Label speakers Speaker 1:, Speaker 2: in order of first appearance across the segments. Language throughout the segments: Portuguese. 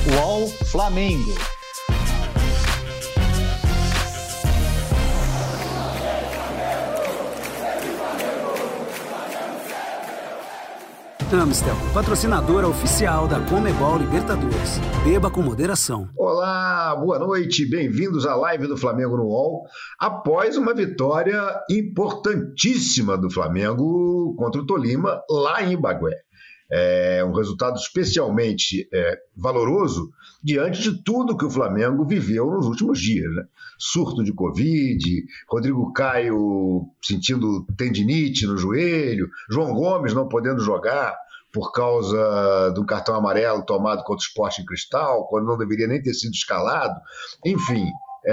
Speaker 1: UOL Flamengo.
Speaker 2: Amstel, patrocinadora oficial da Conmebol Libertadores. Beba com moderação.
Speaker 3: Olá, boa noite, bem-vindos à live do Flamengo no UOL, após uma vitória importantíssima do Flamengo contra o Tolima, lá em Ibagué. É um resultado especialmente valoroso diante de tudo que o Flamengo viveu nos últimos dias, né? Surto de Covid, Rodrigo Caio sentindo tendinite no joelho, João Gomes não podendo jogar por causa de um cartão amarelo tomado contra o Sporting Cristal, quando não deveria nem ter sido escalado. Enfim,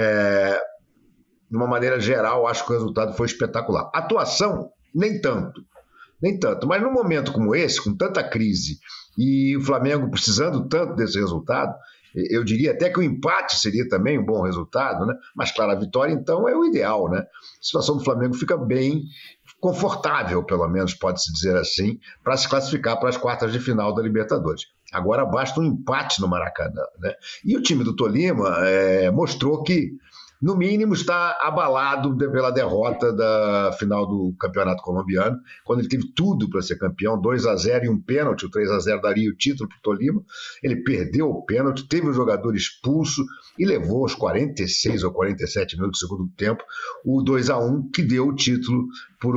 Speaker 3: de uma maneira geral, acho que o resultado foi espetacular. Atuação, nem tanto, mas num momento como esse, com tanta crise, e o Flamengo precisando tanto desse resultado, eu diria até que o empate seria também um bom resultado, né? Mas claro, a vitória então é o ideal, né? A situação do Flamengo fica bem confortável, pelo menos pode-se dizer assim, para se classificar para as quartas de final da Libertadores. Agora basta um empate no Maracanã, né? E o time do Tolima mostrou que, no mínimo, está abalado pela derrota da final do Campeonato Colombiano, quando ele teve tudo para ser campeão, 2-0 e um pênalti, o 3-0 daria o título para o Tolima. Ele perdeu o pênalti, teve um jogador expulso e levou aos 46 ou 47 minutos do segundo tempo o 2-1, que deu o título para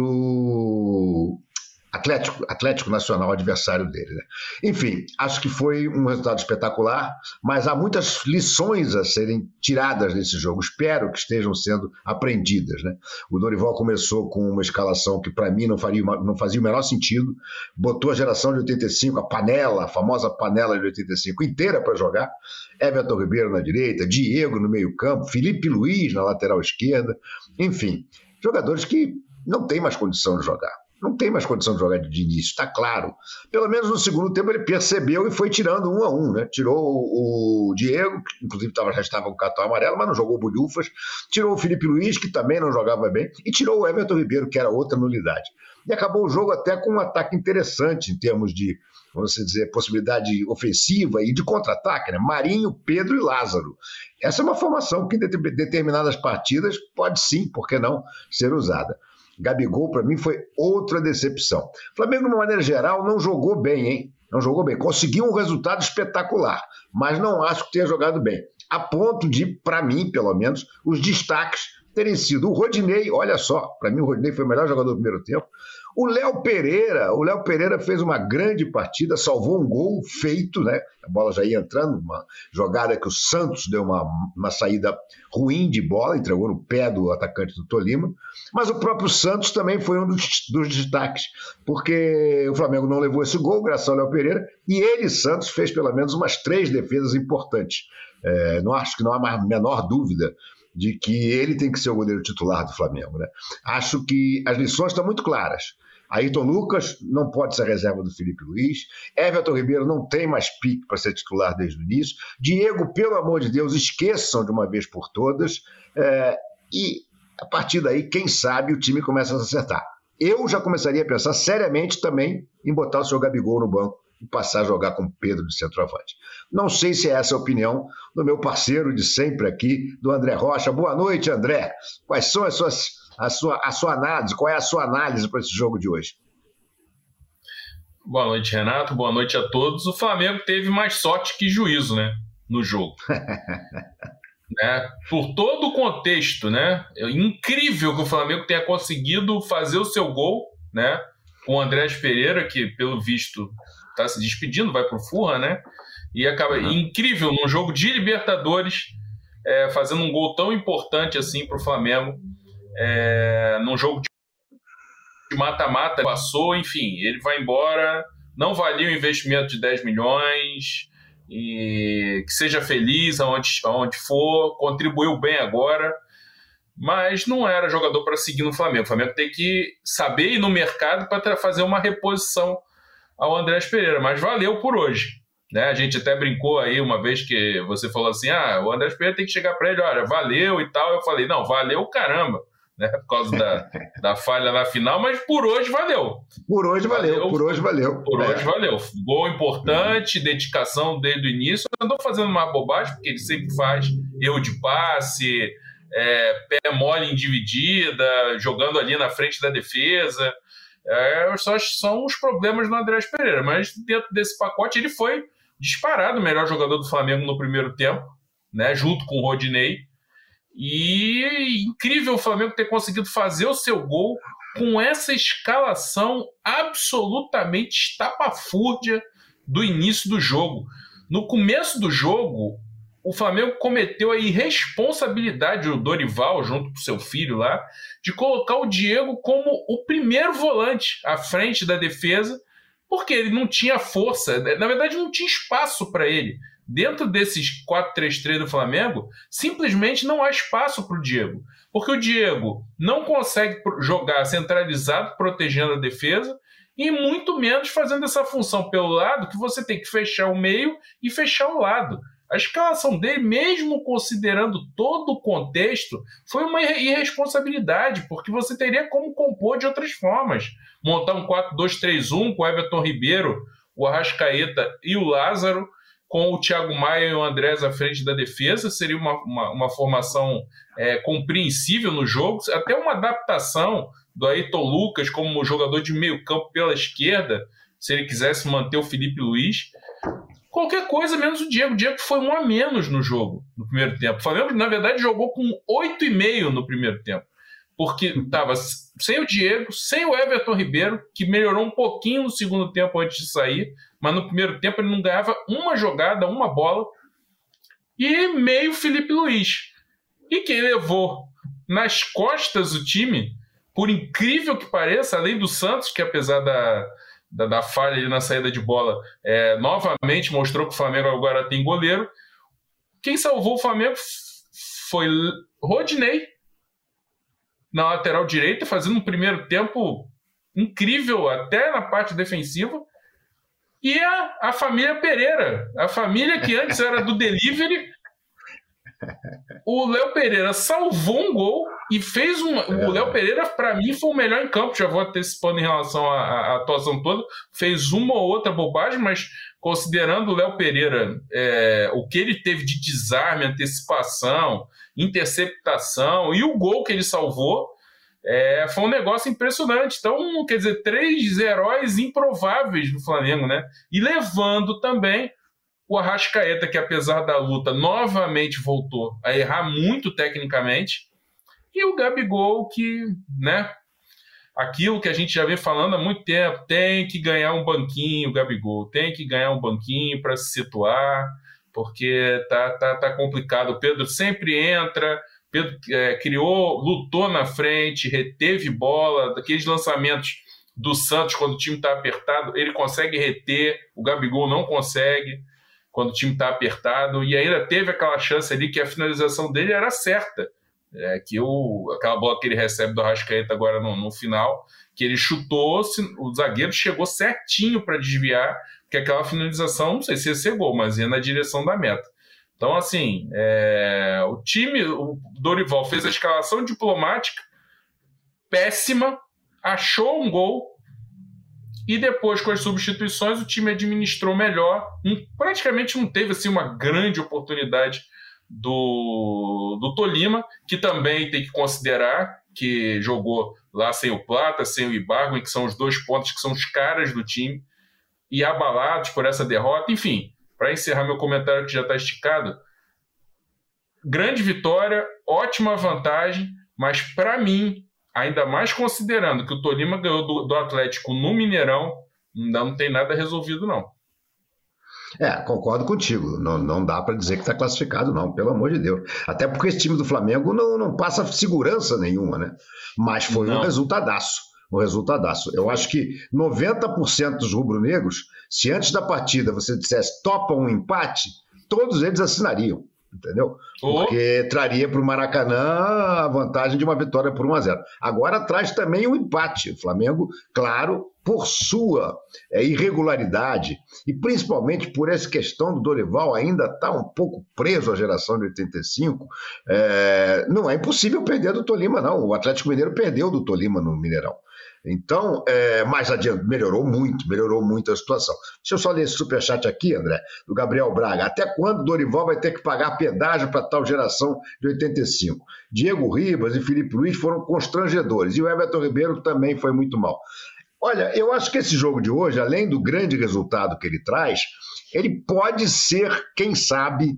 Speaker 3: o Atlético Nacional, adversário dele, né? Enfim, acho que foi um resultado espetacular, mas há muitas lições a serem tiradas desse jogo. Espero que estejam sendo aprendidas, né? O Dorival começou com uma escalação que para mim não fazia o menor sentido, botou a geração de 85, a famosa panela de 85 inteira para jogar, Everton Ribeiro na direita, Diego no meio campo, Felipe Luiz na lateral esquerda, enfim, jogadores que não têm mais condição de jogar. Não tem mais condição de jogar de início, está claro. Pelo menos no segundo tempo ele percebeu e foi tirando 1-1, né? Tirou o Diego, que inclusive já estava com o cartão amarelo, mas não jogou bulhufas. Tirou o Felipe Luiz, que também não jogava bem. E tirou o Everton Ribeiro, que era outra nulidade. E acabou o jogo até com um ataque interessante em termos de, vamos dizer, possibilidade ofensiva e de contra-ataque, né? Marinho, Pedro e Lázaro. Essa é uma formação que em determinadas partidas pode sim, por que não, ser usada. Gabigol, para mim, foi outra decepção. O Flamengo, de uma maneira geral, não jogou bem, hein? Não jogou bem. Conseguiu um resultado espetacular, mas não acho que tenha jogado bem. A ponto de, para mim, pelo menos, os destaques terem sido o Rodinei. Olha só, para mim o Rodinei foi o melhor jogador do primeiro tempo. O Léo Pereira fez uma grande partida, salvou um gol feito, né? A bola já ia entrando, uma jogada que o Santos deu uma saída ruim de bola, entregou no pé do atacante do Tolima, mas o próprio Santos também foi um dos destaques, porque o Flamengo não levou esse gol, graças ao Léo Pereira, e ele, Santos, fez pelo menos umas 3 defesas importantes. Não acho que não há mais menor dúvida de que ele tem que ser o goleiro titular do Flamengo, né? Acho que as lições estão muito claras. Ayrton Lucas não pode ser reserva do Felipe Luiz, Everton Ribeiro não tem mais pique para ser titular desde o início, Diego, pelo amor de Deus, esqueçam de uma vez por todas, e a partir daí, quem sabe, o time começa a se acertar. Eu já começaria a pensar seriamente também em botar o seu Gabigol no banco e passar a jogar com Pedro de centroavante. Não sei se é essa a opinião do meu parceiro de sempre aqui, do André Rocha. Boa noite, André. Quais são a sua análise? Qual é a sua análise para esse jogo de hoje?
Speaker 4: Boa noite, Renato. Boa noite a todos. O Flamengo teve mais sorte que juízo, né, no jogo. Por todo o contexto, né? É incrível que o Flamengo tenha conseguido fazer o seu gol, né? Com o Andrés Pereira, que pelo visto está se despedindo, vai para o Furra, né? E acaba incrível num jogo de Libertadores, fazendo um gol tão importante assim para o Flamengo, num jogo de mata-mata, passou, enfim, ele vai embora, não valia o investimento de 10 milhões, e que seja feliz aonde for, contribuiu bem agora, mas não era jogador para seguir no Flamengo. O Flamengo tem que saber ir no mercado para fazer uma reposição ao Andrés Pereira, mas valeu por hoje, né? A gente até brincou aí uma vez que você falou assim, o Andrés Pereira tem que chegar para ele, olha, valeu e tal. Eu falei, não, valeu caramba, né, por causa da falha na final, mas por hoje valeu.
Speaker 3: Por hoje valeu. Gol
Speaker 4: importante, dedicação desde o início. Eu não estou fazendo uma bobagem, porque ele sempre faz erro de passe, pé mole em dividida, jogando ali na frente da defesa. São os problemas do Andrés Pereira, mas dentro desse pacote ele foi disparado o melhor jogador do Flamengo no primeiro tempo, né, junto com o Rodinei. E incrível o Flamengo ter conseguido fazer o seu gol com essa escalação absolutamente estapafúrdia do início do jogo. No começo do jogo, o Flamengo cometeu a irresponsabilidade, o Dorival, junto com seu filho lá, de colocar o Diego como o primeiro volante à frente da defesa, porque ele não tinha força, na verdade não tinha espaço para ele. Dentro desses 4-3-3 do Flamengo, simplesmente não há espaço para o Diego, porque o Diego não consegue jogar centralizado, protegendo a defesa, e muito menos fazendo essa função pelo lado, que você tem que fechar o meio e fechar o lado. A escalação dele, mesmo considerando todo o contexto, foi uma irresponsabilidade, porque você teria como compor de outras formas. Montar um 4-2-3-1 com o Everton Ribeiro, o Arrascaeta e o Lázaro, com o Thiago Maia e o Andrés à frente da defesa, seria uma formação compreensível no jogo, até uma adaptação do Ayrton Lucas como jogador de meio campo pela esquerda, se ele quisesse manter o Felipe Luiz. Qualquer coisa menos o Diego. O Diego foi 1 a menos no jogo, no primeiro tempo. O Flamengo, na verdade, jogou com 8,5 no primeiro tempo, porque estava sem o Diego, sem o Everton Ribeiro, que melhorou um pouquinho no segundo tempo antes de sair, mas no primeiro tempo ele não ganhava uma jogada, uma bola, e meio Felipe Luiz. E quem levou nas costas o time, por incrível que pareça, além do Santos, que apesar da falha ali na saída de bola, novamente mostrou que o Flamengo agora tem goleiro. Quem salvou o Flamengo foi Rodinei, na lateral direita, fazendo um primeiro tempo incrível, até na parte defensiva. E a família Pereira, a família que antes era do delivery, o Léo Pereira salvou um gol e fez o Léo Pereira, para mim, foi o melhor em campo. Já vou antecipando em relação à atuação toda. Fez uma ou outra bobagem, mas considerando o Léo Pereira, o que ele teve de desarme, antecipação, interceptação e o gol que ele salvou, foi um negócio impressionante. Então, quer dizer, 3 heróis improváveis do Flamengo, né? E levando também o Arrascaeta, que apesar da luta, novamente voltou a errar muito tecnicamente, e o Gabigol, que, né, aquilo que a gente já vem falando há muito tempo, tem que ganhar um banquinho, o Gabigol, tem que ganhar um banquinho para se situar, porque tá complicado. O Pedro sempre entra, Pedro lutou na frente, reteve bola, daqueles lançamentos do Santos, quando o time está apertado, ele consegue reter, o Gabigol não consegue quando o time está apertado, e ainda teve aquela chance ali que a finalização dele era certa, aquela bola que ele recebe do Arrascaeta agora no final, que ele chutou, o zagueiro chegou certinho para desviar, porque aquela finalização, não sei se ia ser gol, mas ia na direção da meta. Então, assim, o Dorival fez a escalação diplomática, péssima, achou um gol, e depois, com as substituições, o time administrou melhor. Praticamente não teve assim, uma grande oportunidade do Tolima, que também tem que considerar que jogou lá sem o Plata, sem o Ibargüen, que são os 2 pontos que são os caras do time, e abalados por essa derrota. Enfim, para encerrar meu comentário que já está esticado, grande vitória, ótima vantagem, mas para mim, ainda mais considerando que o Tolima ganhou do Atlético no Mineirão, ainda não tem nada resolvido, não.
Speaker 3: Concordo contigo. Não dá para dizer que está classificado, não, pelo amor de Deus. Até porque esse time do Flamengo não passa segurança nenhuma, né? Mas foi um resultadaço. Eu acho que 90% dos rubro-negros, se antes da partida você dissesse topa um empate, todos eles assinariam. Entendeu? Porque traria para o Maracanã a vantagem de uma vitória por 1-0. Agora traz também um empate. O Flamengo, claro, por sua irregularidade, e principalmente por essa questão do Dorival ainda estar um pouco preso à geração de 85, não é impossível perder do Tolima, não. O Atlético Mineiro perdeu do Tolima no Mineirão. Então, mais adiante, melhorou muito a situação. Deixa eu só ler esse superchat aqui, André, do Gabriel Braga. Até quando Dorival vai ter que pagar pedágio para tal geração de 85? Diego Ribas e Felipe Luiz foram constrangedores, e o Everton Ribeiro também foi muito mal. Olha, eu acho que esse jogo de hoje, além do grande resultado que ele traz, ele pode ser, quem sabe,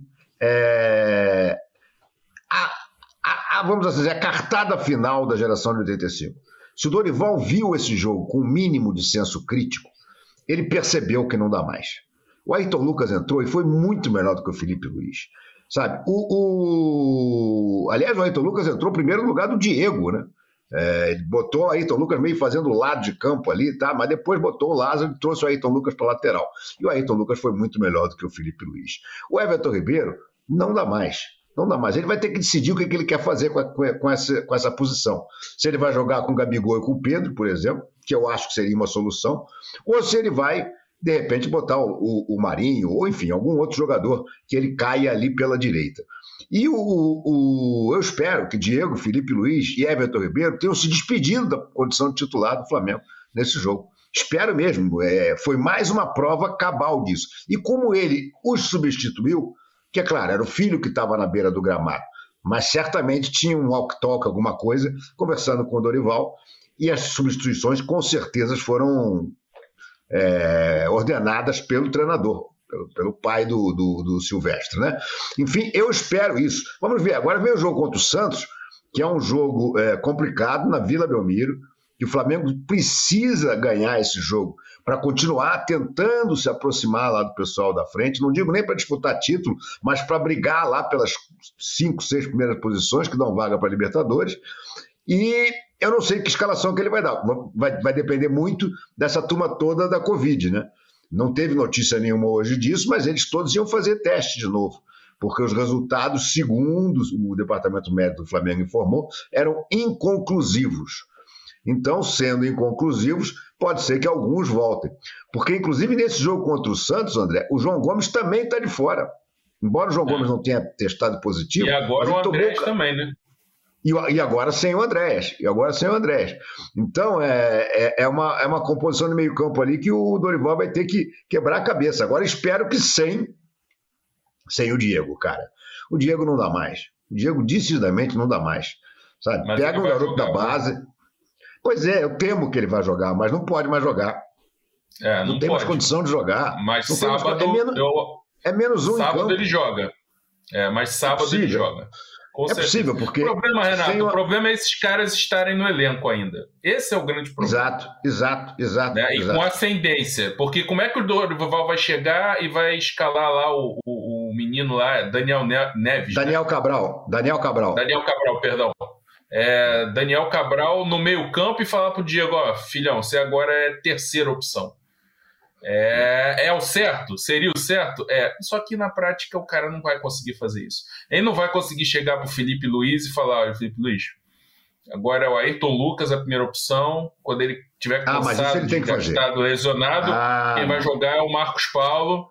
Speaker 3: vamos dizer, a cartada final da geração de 85. Se o Dorival viu esse jogo com o mínimo de senso crítico, ele percebeu que não dá mais. O Ayrton Lucas entrou e foi muito melhor do que o Felipe Luiz. Sabe? Aliás, o Ayrton Lucas entrou primeiro no lugar do Diego, né? Ele botou o Ayrton Lucas meio fazendo o lado de campo ali, tá? Mas depois botou o Lázaro e trouxe o Ayrton Lucas para a lateral. E o Ayrton Lucas foi muito melhor do que o Felipe Luiz. O Everton Ribeiro não dá mais. Não dá mais. Ele vai ter que decidir o que ele quer fazer com essa posição. Se ele vai jogar com o Gabigol e com o Pedro, por exemplo, que eu acho que seria uma solução, ou se ele vai, de repente, botar o Marinho, ou enfim, algum outro jogador que ele caia ali pela direita. E eu espero que Diego, Felipe Luiz e Everton Ribeiro tenham se despedido da condição de titular do Flamengo nesse jogo. Espero mesmo. Foi mais uma prova cabal disso. E como ele os substituiu, que é claro, era o filho que estava na beira do gramado, mas certamente tinha um walk-talk, alguma coisa, conversando com o Dorival, e as substituições com certeza foram ordenadas pelo treinador, pelo pai do Silvestre, né? Enfim, eu espero isso. Vamos ver, agora vem o jogo contra o Santos, que é um jogo complicado na Vila Belmiro, que o Flamengo precisa ganhar esse jogo para continuar tentando se aproximar lá do pessoal da frente, não digo nem para disputar título, mas para brigar lá pelas 5, 6 primeiras posições que dão vaga para a Libertadores. E eu não sei que escalação que ele vai dar, vai depender muito dessa turma toda da Covid, né? Não teve notícia nenhuma hoje disso, mas eles todos iam fazer teste de novo, porque os resultados, segundo o Departamento Médico do Flamengo informou, eram inconclusivos. Então, sendo inconclusivos, pode ser que alguns voltem. Porque, inclusive, nesse jogo contra o Santos, André, o João Gomes também está de fora. Embora o João Gomes não tenha testado positivo...
Speaker 4: E agora o Andrés também, né?
Speaker 3: E agora sem o Andrés. Então, é uma composição de meio campo ali que o Dorival vai ter que quebrar a cabeça. Agora, espero que sem o Diego, cara. O Diego não dá mais. O Diego, decididamente, não dá mais. Sabe?
Speaker 4: Mas
Speaker 3: pega um garoto da base... Pois é, eu temo que ele vai jogar, mas não pode mais jogar. Não tem mais condição de jogar.
Speaker 4: Mas
Speaker 3: não
Speaker 4: sábado...
Speaker 3: menos um
Speaker 4: sábado
Speaker 3: em campo.
Speaker 4: Ele joga. Mas sábado ele joga. Com certeza.
Speaker 3: Possível, porque...
Speaker 4: O problema, Renato, o problema é esses caras estarem no elenco ainda. Esse é o grande problema.
Speaker 3: Exato.
Speaker 4: Né? E com ascendência. Porque como é que o Dorival vai chegar e vai escalar lá o menino lá, Daniel Neves?
Speaker 3: Daniel Cabral,
Speaker 4: perdão. Daniel Cabral no meio campo e falar pro Diego, filhão, você agora é terceira opção. É o certo? Seria o certo? Só que na prática o cara não vai conseguir fazer isso. Ele não vai conseguir chegar pro Felipe Luiz e falar, olha, Felipe Luiz, agora é o Ayrton Lucas a primeira opção, quando ele tiver cansado de ter estado lesionado, quem vai jogar é o Marcos Paulo,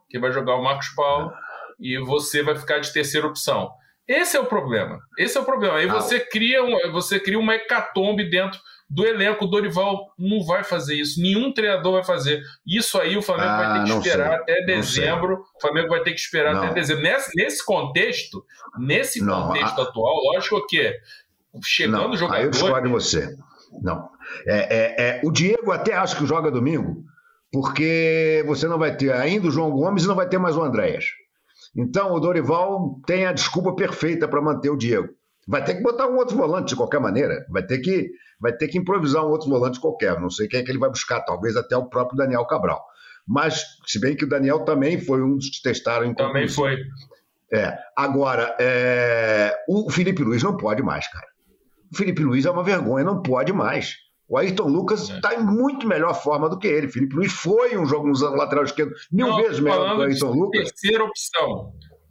Speaker 4: e você vai ficar de terceira opção. Esse é o problema. Aí você cria uma hecatombe dentro do elenco. O Dorival não vai fazer isso. Nenhum treinador vai fazer. Isso aí o Flamengo vai ter que esperar até dezembro. O Flamengo vai ter que esperar até dezembro. Nesse contexto atual, lógico que chegando o jogador...
Speaker 3: Aí eu discordo de você. Não. O Diego até acho que joga domingo, porque você não vai ter ainda o João Gomes e não vai ter mais o Andréas. Então, o Dorival tem a desculpa perfeita para manter o Diego. Vai ter que botar um outro volante de qualquer maneira. Vai ter que improvisar um outro volante qualquer. Não sei quem é que ele vai buscar, talvez até o próprio Daniel Cabral. Mas, se bem que o Daniel também foi um dos que testaram em
Speaker 4: Também foi.
Speaker 3: Agora, o Felipe Luiz não pode mais, cara. O Felipe Luiz é uma vergonha, não pode mais. O Ayrton Lucas está em muito melhor forma do que ele. Felipe Luiz foi um jogo no lateral esquerdo mil vezes melhor do que o Ayrton Lucas.
Speaker 4: Terceira opção.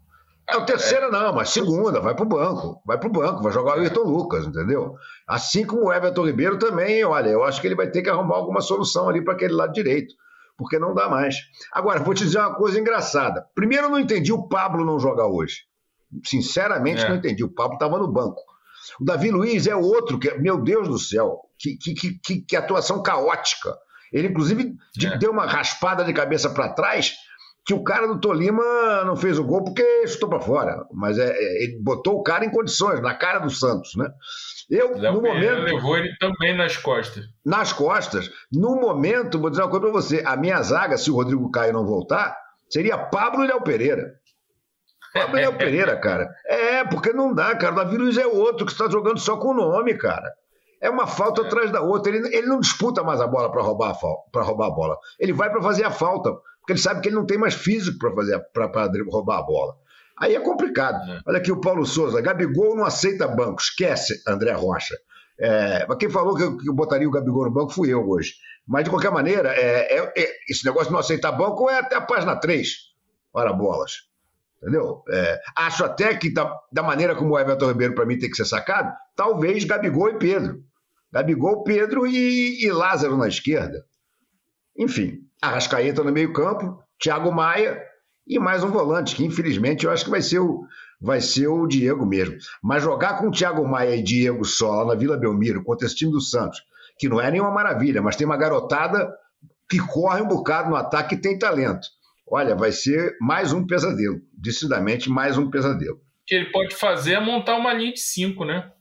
Speaker 3: Não, terceira não, mas segunda, vai pro banco, vai jogar o Ayrton Lucas, entendeu? Assim como o Everton Ribeiro também, olha, eu acho que ele vai ter que arrumar alguma solução ali para aquele lado direito, porque não dá mais. Agora, vou te dizer uma coisa engraçada. Primeiro, eu não entendi o Pablo não jogar hoje. Sinceramente, não entendi. O Pablo estava no banco. O Davi Luiz é outro, que, meu Deus do céu, que atuação caótica. Ele, inclusive, deu uma raspada de cabeça para trás, que o cara do Tolima não fez o gol porque chutou para fora. Mas ele botou o cara em condições, na cara do Santos, né? No momento,
Speaker 4: levou ele também nas costas.
Speaker 3: Nas costas. No momento, vou dizer uma coisa para você, a minha zaga, se o Rodrigo Caio não voltar, seria Pablo e Léo Pereira. Pablo e Léo Pereira, cara. Porque não dá, cara. O Davi Luiz é outro que está jogando só com o nome, cara. É uma falta atrás da outra. Ele não disputa mais a bola para roubar a bola. Ele vai para fazer a falta, porque ele sabe que ele não tem mais físico para roubar a bola. Aí é complicado. Olha aqui o Paulo Souza. Gabigol não aceita banco. Esquece, André Rocha. Quem falou que eu botaria o Gabigol no banco fui eu hoje. Mas, de qualquer maneira, esse negócio de não aceitar banco é até a página 3. Ora, bolas. Entendeu? Acho até que, da maneira como o Everton Ribeiro, para mim, tem que ser sacado, talvez Gabigol e Pedro. Gabigol, Pedro e Lázaro na esquerda. Enfim, Arrascaeta no meio-campo, Thiago Maia e mais um volante, que infelizmente eu acho que vai ser o Diego mesmo. Mas jogar com Thiago Maia e Diego só lá na Vila Belmiro, contra esse time do Santos, que não é nenhuma maravilha, mas tem uma garotada que corre um bocado no ataque e tem talento. Olha, vai ser mais um pesadelo. Decididamente, mais um pesadelo.
Speaker 4: O que ele pode fazer é montar uma linha de 5, né?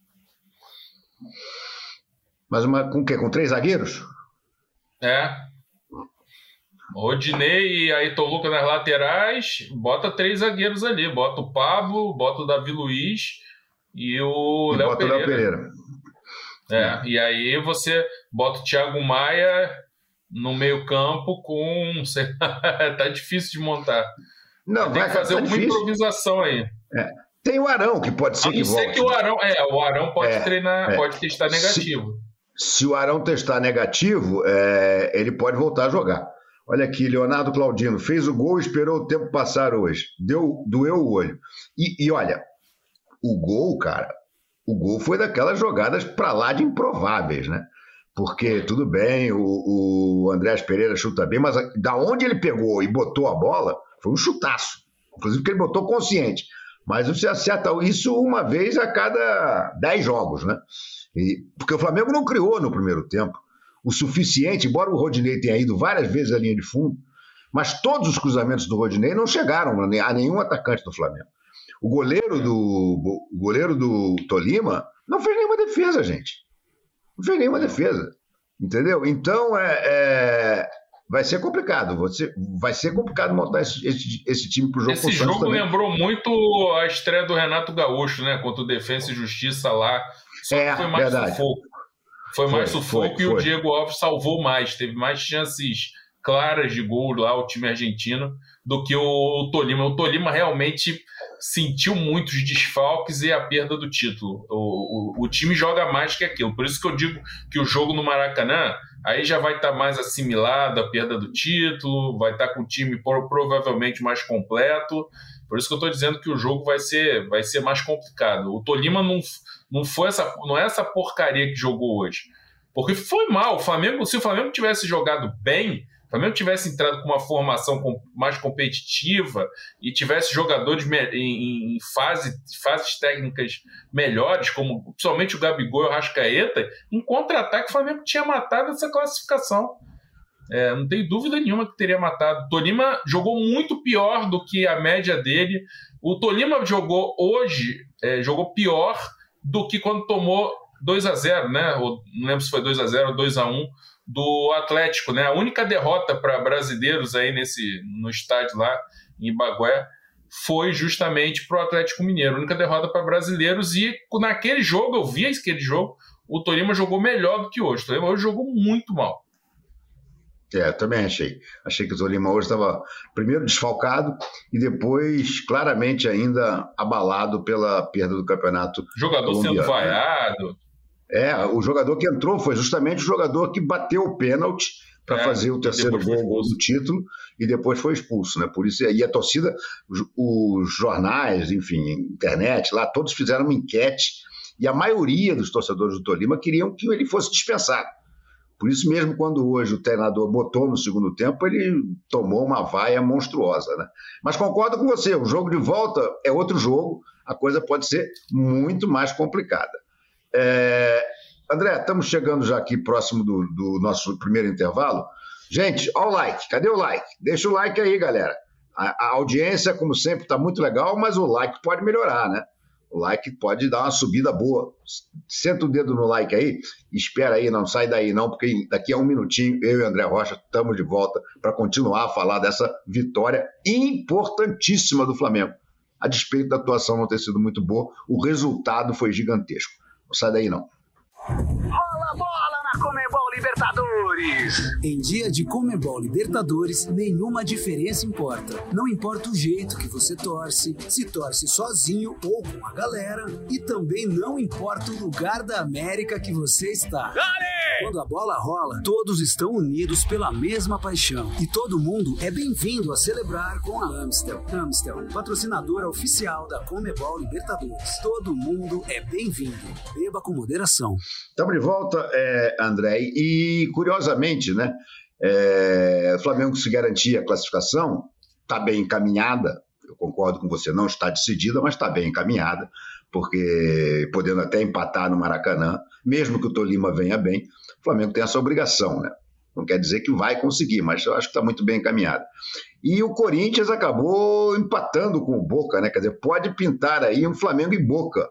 Speaker 3: Mas com o quê? Com 3 zagueiros?
Speaker 4: Rodinei e Ayrton Lucas nas laterais, bota 3 zagueiros ali. Bota o Pablo, bota o Davi Luiz e o Léo Pereira. E aí você bota o Thiago Maia no meio-campo com. Tá difícil de montar.
Speaker 3: Não,
Speaker 4: tem que fazer alguma improvisação aí.
Speaker 3: Tem o Arão, que pode ser que volte.
Speaker 4: A não ser que o Arão pode treinar, pode testar negativo.
Speaker 3: Se o Arão testar negativo, ele pode voltar a jogar. Olha aqui, Leonardo Claudino fez o gol e esperou o tempo passar hoje. Doeu o olho. E olha, o gol foi daquelas jogadas para lá de improváveis, né? Porque, tudo bem, o Andrés Pereira chuta bem, mas da onde ele pegou e botou a bola, foi um chutaço. Inclusive porque ele botou consciente. Mas você acerta isso uma vez a cada 10 jogos, né? Porque o Flamengo não criou no primeiro tempo o suficiente, embora o Rodinei tenha ido várias vezes à linha de fundo, mas todos os cruzamentos do Rodinei não chegaram a nenhum atacante do Flamengo. O goleiro do Tolima não fez nenhuma defesa, gente. Não fez nenhuma defesa. Entendeu? Então, vai ser complicado. Vai ser complicado montar esse time pro jogo.
Speaker 4: Esse jogo lembrou muito a estreia do Renato Gaúcho, né? Contra o Defensa e Justiça lá. Só que foi mais sufoco. Foi mais sufoco e o Diego Alves salvou mais. Teve mais chances claras de gol lá, o time argentino, do que o Tolima. O Tolima realmente sentiu muitos desfalques e a perda do título. O time joga mais que aquilo. Por isso que eu digo que o jogo no Maracanã aí já vai estar mais assimilado a perda do título, vai estar com o time provavelmente mais completo. Por isso que eu estou dizendo que o jogo vai ser mais complicado. O Tolima não é essa porcaria que jogou hoje. Porque foi mal. Se o Flamengo tivesse jogado bem, se o Flamengo tivesse entrado com uma formação mais competitiva e tivesse jogadores em fases técnicas melhores, como principalmente o Gabigol e o Arrascaeta, em contra-ataque o Flamengo tinha matado essa classificação. Não tem dúvida nenhuma que teria matado. O Tolima jogou muito pior do que a média dele. O Tolima jogou hoje, jogou pior do que quando tomou 2-0, né? Não lembro se foi 2-0 ou 2-1 do Atlético, né? A única derrota para brasileiros aí no estádio lá em Bagué foi justamente para o Atlético Mineiro. A única derrota para brasileiros, e naquele jogo, eu vi aquele jogo, o Tolima jogou melhor do que hoje. O Tolima hoje jogou muito mal.
Speaker 3: Eu também achei. Achei que o Tolima hoje estava primeiro desfalcado e depois claramente ainda abalado pela perda do campeonato.
Speaker 4: Jogador sendo vaiado.
Speaker 3: O jogador que entrou foi justamente o jogador que bateu o pênalti para fazer o terceiro gol do título, e depois foi expulso, né? Por isso, e a torcida, os jornais, enfim, internet, lá, todos fizeram uma enquete, e a maioria dos torcedores do Tolima queriam que ele fosse dispensado. Por isso mesmo, quando hoje o treinador botou no segundo tempo, ele tomou uma vaia monstruosa, né? Mas concordo com você, o jogo de volta é outro jogo, a coisa pode ser muito mais complicada. André, estamos chegando já aqui próximo do nosso primeiro intervalo. Gente, olha o like. Cadê o like? Deixa o like aí, galera. A audiência, como sempre, está muito legal, mas o like pode melhorar, né? O like pode dar uma subida boa. Senta o dedo no like aí, espera aí, não sai daí não, porque daqui a um minutinho, eu e o André Rocha estamos de volta para continuar a falar dessa vitória importantíssima do Flamengo. A despeito da atuação não ter sido muito boa, o resultado foi gigantesco. Não sai daí não.
Speaker 2: Rola bola na Comebol Libertadores! Em dia de Comebol Libertadores, nenhuma diferença importa. Não importa o jeito que você torce, se torce sozinho ou com a galera, e também não importa o lugar da América que você está. Quando a bola rola, todos estão unidos pela mesma paixão. E todo mundo é bem-vindo a celebrar com a Amstel. Amstel, patrocinadora oficial da Comebol Libertadores. Todo mundo é bem-vindo. Beba com moderação.
Speaker 3: Estamos de volta, André, e curiosamente, né, o Flamengo se garantia a classificação, está bem encaminhada, eu concordo com você, não está decidida, mas está bem encaminhada, porque podendo até empatar no Maracanã, mesmo que o Tolima venha bem, o Flamengo tem essa obrigação, né? Não quer dizer que vai conseguir, mas eu acho que está muito bem encaminhada. E o Corinthians acabou empatando com o Boca, né? Quer dizer, pode pintar aí um Flamengo e Boca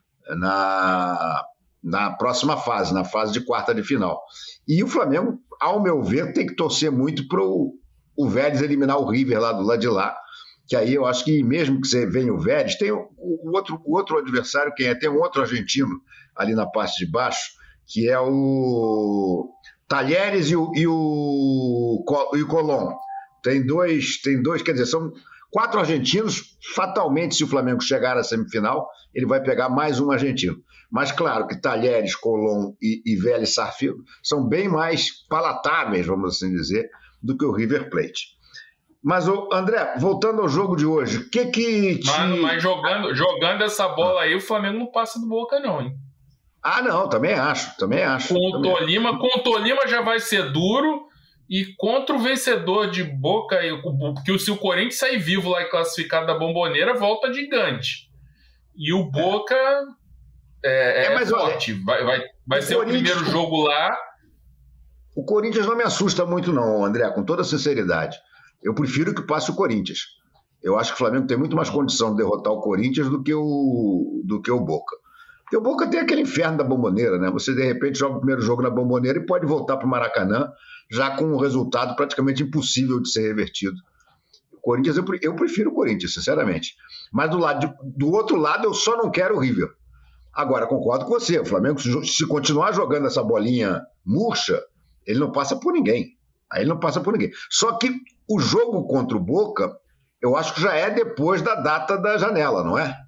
Speaker 3: na próxima fase, na fase de quarta de final. E o Flamengo, ao meu ver, tem que torcer muito para o Vélez eliminar o River lá do lado de lá, que aí eu acho que mesmo que você venha o Vélez, tem o outro adversário, quem é? Tem um outro argentino ali na parte de baixo, que é o Talheres e o Colón. Tem dois, quer dizer, são 4 argentinos. Fatalmente, se o Flamengo chegar à semifinal, ele vai pegar mais um argentino. Mas claro que Talheres, Colón e Vélez Sarsfield são bem mais palatáveis, vamos assim dizer, do que o River Plate. Mas, André, voltando ao jogo de hoje, o que
Speaker 4: Mas jogando essa bola aí, o Flamengo não passa do Boca, não, hein?
Speaker 3: Ah, não, também acho.
Speaker 4: Com o Tolima já vai ser duro, e contra o vencedor de Boca, porque se o Corinthians sair vivo lá e classificado da Bomboneira, volta gigante. E o Boca mas forte. Vai ser o primeiro jogo lá.
Speaker 3: O Corinthians não me assusta muito não, André, com toda sinceridade. Eu prefiro que passe o Corinthians. Eu acho que o Flamengo tem muito mais condição de derrotar o Corinthians do que o Boca. Porque o Boca tem aquele inferno da Bomboneira, né? Você, de repente, joga o primeiro jogo na Bomboneira e pode voltar para o Maracanã já com um resultado praticamente impossível de ser revertido. O Corinthians, eu prefiro o Corinthians, sinceramente. Mas do outro lado, eu só não quero o River. Agora, concordo com você, o Flamengo, se continuar jogando essa bolinha murcha, ele não passa por ninguém. Aí ele não passa por ninguém. Só que o jogo contra o Boca, eu acho que já é depois da data da janela, não é?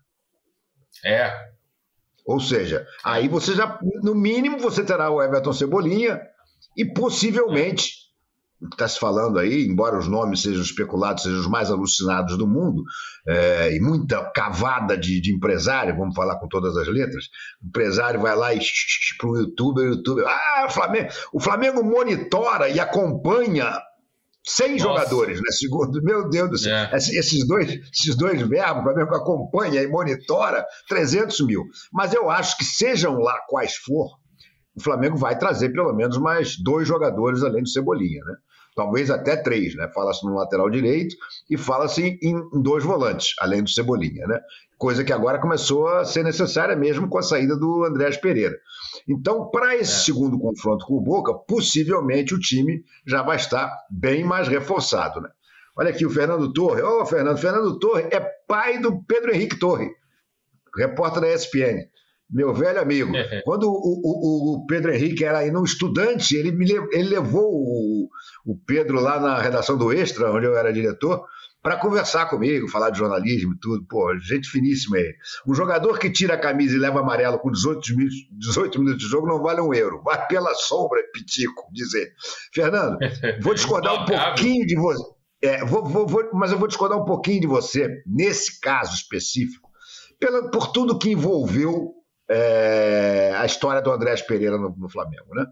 Speaker 3: Ou seja, aí você já, no mínimo, você terá o Everton Cebolinha e possivelmente, o que está se falando aí, embora os nomes sejam especulados, sejam os mais alucinados do mundo, e muita cavada de empresário, vamos falar com todas as letras, o empresário vai lá e para o youtuber, o Flamengo monitora e acompanha 100 jogadores, né? Segundo, meu Deus do céu, esses dois verbos, o Flamengo acompanha e monitora 300 mil. Mas eu acho que sejam lá quais for, o Flamengo vai trazer pelo menos mais 2 jogadores além do Cebolinha, né? Talvez até 3, né? Fala-se no lateral direito e fala-se em 2 volantes, além do Cebolinha, né? Coisa que agora começou a ser necessária mesmo com a saída do Andrés Pereira. Então, para esse segundo confronto com o Boca, possivelmente o time já vai estar bem mais reforçado, né? Olha aqui o Fernando Torre. Fernando Torre é pai do Pedro Henrique Torre, repórter da ESPN. Meu velho amigo, quando o Pedro Henrique era ainda um estudante, ele levou o Pedro lá na redação do Extra, onde eu era diretor, para conversar comigo, falar de jornalismo e tudo. Pô, gente finíssima ele. Um jogador que tira a camisa e leva amarelo com 18 minutos de jogo não vale €1. Vai pela sombra, Pitico, dizer. Fernando, vou discordar um pouquinho de você. Mas eu vou discordar um pouquinho de você, nesse caso específico, por tudo que envolveu a história do Andrés Pereira no Flamengo, né?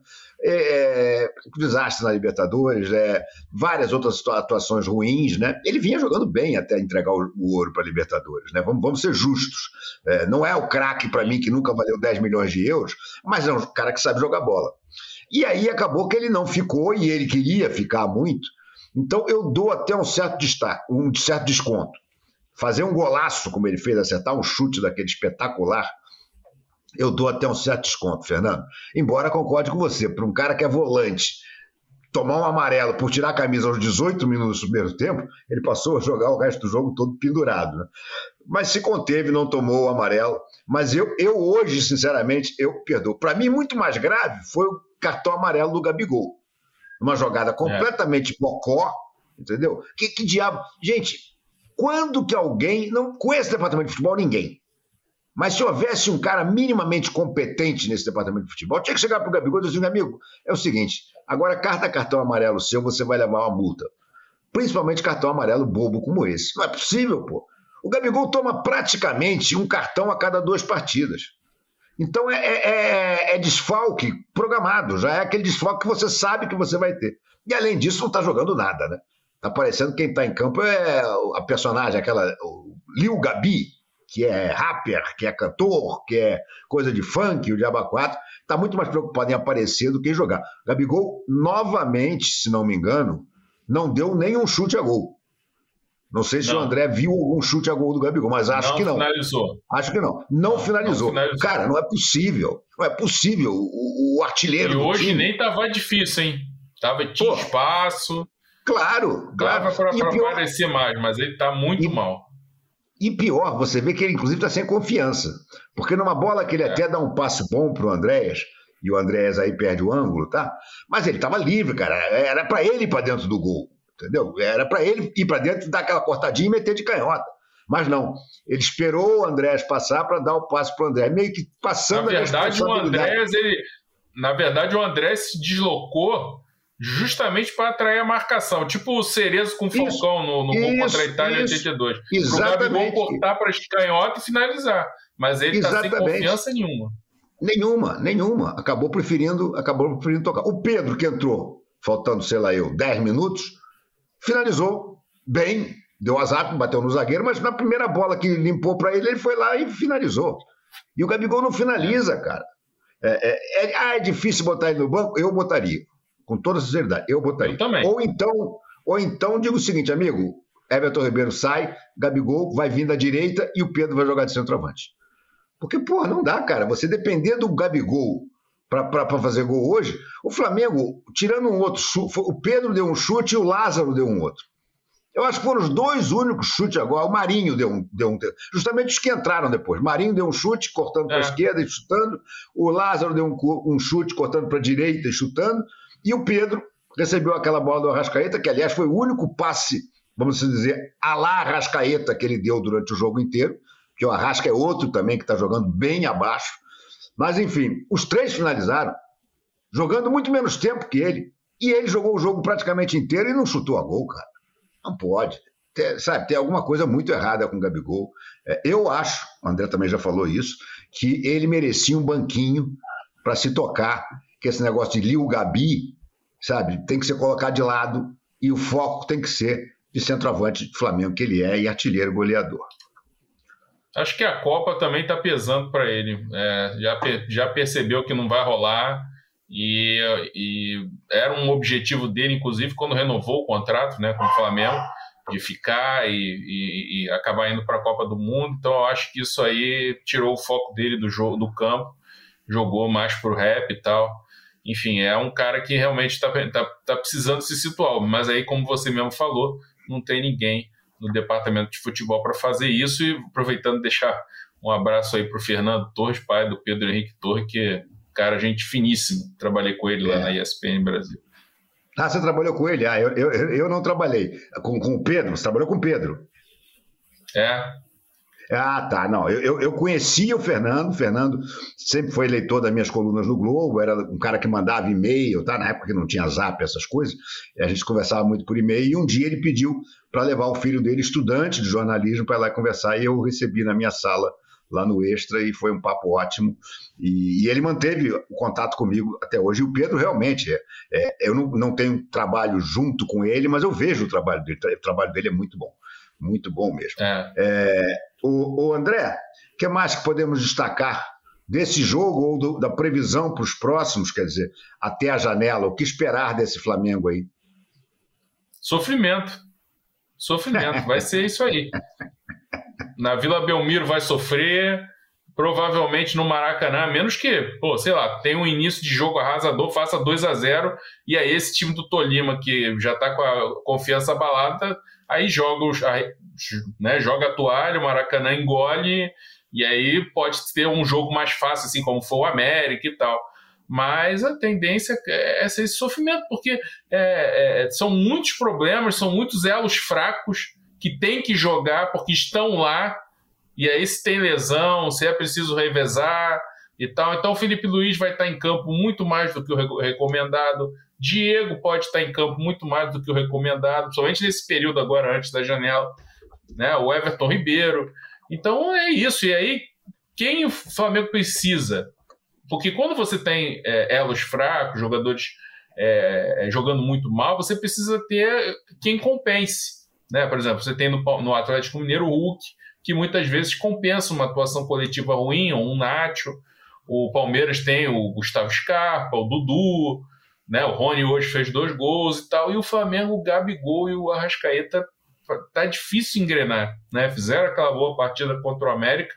Speaker 3: Desastre na Libertadores, várias outras atuações ruins, né? Ele vinha jogando bem até entregar o ouro para a Libertadores, né? Vamos ser justos. Não é o craque para mim que nunca valeu 10 milhões de euros, mas é um cara que sabe jogar bola. E aí acabou que ele não ficou e ele queria ficar muito. Então eu dou até um certo destaque, um certo desconto. Fazer um golaço como ele fez, acertar um chute daquele espetacular, eu dou até um certo desconto, Fernando. Embora concorde com você, para um cara que é volante, tomar um amarelo por tirar a camisa aos 18 minutos do primeiro tempo, ele passou a jogar o resto do jogo todo pendurado, né? Mas se conteve, não tomou o amarelo. Mas eu hoje, sinceramente, eu perdoo. Para mim, muito mais grave foi o cartão amarelo do Gabigol. Uma jogada completamente bocó, entendeu? Que diabo... Gente, quando que alguém... Não, com esse departamento de futebol, ninguém. Mas se houvesse um cara minimamente competente nesse departamento de futebol, tinha que chegar para o Gabigol e dizer assim, amigo, é o seguinte, agora cartão amarelo seu, você vai levar uma multa. Principalmente cartão amarelo bobo como esse. Não é possível, pô. O Gabigol toma praticamente um cartão a cada 2 partidas. Então é desfalque programado, já é aquele desfalque que você sabe que você vai ter. E além disso, não está jogando nada, né? Está parecendo que quem está em campo é a personagem, o Lil Gabi, que é rapper, que é cantor, que é coisa de funk, o Diabo 4, está muito mais preocupado em aparecer do que em jogar. Gabigol, novamente, se não me engano, não deu nenhum chute a gol. Não sei se o André viu algum chute a gol do Gabigol, mas acho que não.
Speaker 4: Finalizou.
Speaker 3: Acho que não. Não finalizou. Cara, não é possível. Não é possível. O artilheiro do
Speaker 4: hoje
Speaker 3: time...
Speaker 4: nem estava difícil, hein? Tinha espaço.
Speaker 3: Claro.
Speaker 4: Dava para aparecer mais, mas ele está muito mal.
Speaker 3: E pior, você vê que ele, inclusive, está sem confiança. Porque numa bola que ele até dá um passe bom pro Andréas, e o Andréas aí perde o ângulo, tá? Mas ele estava livre, cara. Era para ele ir para dentro do gol, entendeu? Era para ele ir para dentro, dar aquela cortadinha e meter de canhota. Mas não. Ele esperou o Andréas passar para dar o passe pro Andréas, meio que passando
Speaker 4: Na verdade, o Andréas se deslocou justamente para atrair a marcação, tipo o Cerezo com o Falcão no gol contra a Itália em 82. Para o Gabigol cortar para canhota e finalizar. Mas ele está sem confiança
Speaker 3: nenhuma. Acabou preferindo tocar. O Pedro, que entrou, faltando, 10 minutos, finalizou bem, deu azar, bateu no zagueiro, mas na primeira bola que limpou para ele foi lá e finalizou. E o Gabigol não finaliza, cara. É difícil botar ele no banco? Eu botaria. Com toda sinceridade, eu botaria.
Speaker 4: Eu também.
Speaker 3: Ou então digo o seguinte, amigo, Everton Ribeiro sai, Gabigol vai vir da direita e o Pedro vai jogar de centroavante. Porque, porra, não dá, cara. Você depender do Gabigol para fazer gol hoje, o Flamengo, tirando um outro chute, o Pedro deu um chute e o Lázaro deu um outro. Eu acho que foram os 2 únicos chutes agora. O Marinho deu um justamente os que entraram depois. Marinho deu um chute, cortando para a esquerda e chutando. O Lázaro deu um chute, cortando para a direita e chutando. E o Pedro recebeu aquela bola do Arrascaeta, que, aliás, foi o único passe, vamos dizer, à la Arrascaeta que ele deu durante o jogo inteiro, que o Arrasca é outro também que está jogando bem abaixo. Mas, enfim, os 3 finalizaram, jogando muito menos tempo que ele. E ele jogou o jogo praticamente inteiro e não chutou a gol, cara. Não pode. Tem alguma coisa muito errada com o Gabigol. Eu acho, o André também já falou isso, que ele merecia um banquinho para se tocar, que esse negócio de Lil Gabi, sabe, tem que ser colocado de lado e o foco tem que ser de centroavante do Flamengo, que ele é, e artilheiro goleador.
Speaker 4: Acho que a Copa também está pesando para ele. Já percebeu que não vai rolar e era um objetivo dele, inclusive, quando renovou o contrato, né, com o Flamengo, de ficar e acabar indo para a Copa do Mundo. Então eu acho que isso aí tirou o foco dele do jogo, do campo, jogou mais pro rap e tal. Enfim, é um cara que realmente está precisando se situar, mas aí, como você mesmo falou, não tem ninguém no departamento de futebol para fazer isso. E aproveitando, deixar um abraço aí para o Fernando Torres, pai do Pedro Henrique Torres, que é cara, gente finíssimo. Trabalhei com ele lá na ESPN Brasil.
Speaker 3: Ah, você trabalhou com ele? Ah, eu não trabalhei. Com o Pedro? Você trabalhou com o Pedro?
Speaker 4: É.
Speaker 3: Ah, tá. Não, eu conhecia o Fernando. O Fernando sempre foi leitor das minhas colunas no Globo, era um cara que mandava e-mail, tá? Na época que não tinha Zap, essas coisas, a gente conversava muito por e-mail, e um dia ele pediu para levar o filho dele, estudante de jornalismo, para ir lá conversar, e eu recebi na minha sala, lá no Extra, e foi um papo ótimo. E ele manteve o contato comigo até hoje. E o Pedro, realmente, eu não tenho trabalho junto com ele, mas eu vejo o trabalho dele. O trabalho dele é muito bom mesmo. O André, o que mais que podemos destacar desse jogo ou da previsão para os próximos, quer dizer, até a janela? O que esperar desse Flamengo aí?
Speaker 4: Sofrimento, vai ser isso aí. Na Vila Belmiro vai sofrer, provavelmente no Maracanã, a menos que, sei lá, tenha um início de jogo arrasador, faça 2-0, e aí esse time do Tolima, que já está com a confiança abalada, aí joga a toalha, o Maracanã engole, e aí pode ter um jogo mais fácil, assim como foi o América e tal. Mas a tendência é ser esse sofrimento, porque são muitos problemas, são muitos elos fracos que tem que jogar porque estão lá, e aí se tem lesão, se é preciso revezar e tal. Então o Felipe Luiz vai estar em campo muito mais do que o recomendado, Diego pode estar em campo muito mais do que o recomendado, principalmente nesse período agora antes da janela, né? O Everton Ribeiro. Então é isso, e aí quem o Flamengo precisa? Porque quando você tem elos fracos, jogadores jogando muito mal, você precisa ter quem compense. Né? Por exemplo, você tem no Atlético Mineiro o Hulk, que muitas vezes compensa uma atuação coletiva ruim, ou um Nacho. O Palmeiras tem o Gustavo Scarpa, o Dudu, né? O Rony hoje fez 2 gols e tal. E o Flamengo, o Gabigol e o Arrascaeta, tá difícil engrenar. Né? Fizeram aquela boa partida contra o América,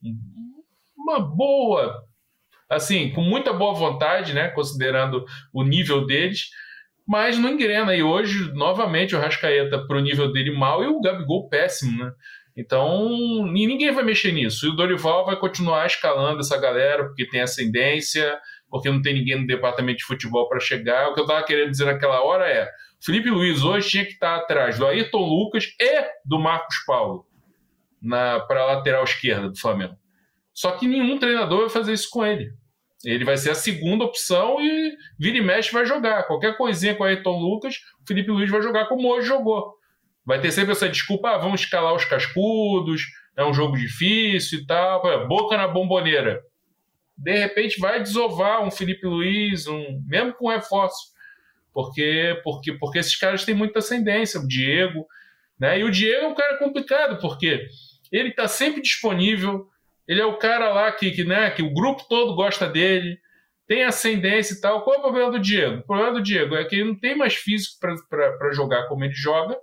Speaker 4: uma boa, assim, com muita boa vontade, né? Considerando o nível deles, mas não engrena. E hoje, novamente, o Arrascaeta pro nível dele mal e o Gabigol péssimo, né? Então, ninguém vai mexer nisso. E o Dorival vai continuar escalando essa galera, porque tem ascendência, porque não tem ninguém no departamento de futebol para chegar. O que eu estava querendo dizer naquela hora é: Felipe Luiz hoje tinha que estar atrás do Ayrton Lucas e do Marcos Paulo para a lateral esquerda do Flamengo. Só que nenhum treinador vai fazer isso com ele. Ele vai ser a segunda opção e vira e mexe vai jogar. Qualquer coisinha com o Ayrton Lucas, o Felipe Luiz vai jogar como hoje jogou. Vai ter sempre essa desculpa: vamos escalar os cascudos, é um jogo difícil e tal, boca na bomboneira. De repente vai desovar um Felipe Luiz, mesmo com reforço, porque esses caras têm muita ascendência, o Diego, né? E o Diego é um cara complicado, porque ele está sempre disponível, ele é o cara lá que o grupo todo gosta dele, tem ascendência e tal. Qual é o problema do Diego? O problema do Diego é que ele não tem mais físico para jogar como ele joga,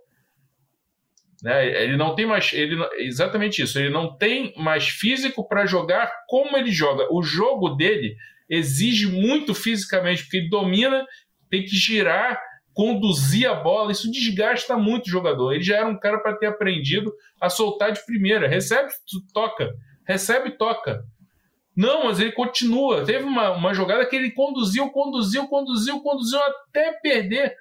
Speaker 4: né? Ele não tem mais, exatamente isso, ele não tem mais físico para jogar como ele joga. O jogo dele exige muito fisicamente, porque ele domina, tem que girar, conduzir a bola, isso desgasta muito o jogador. Ele já era um cara para ter aprendido a soltar de primeira, recebe, toca, recebe e toca. Não, mas ele continua. Teve uma jogada que ele conduziu até perder.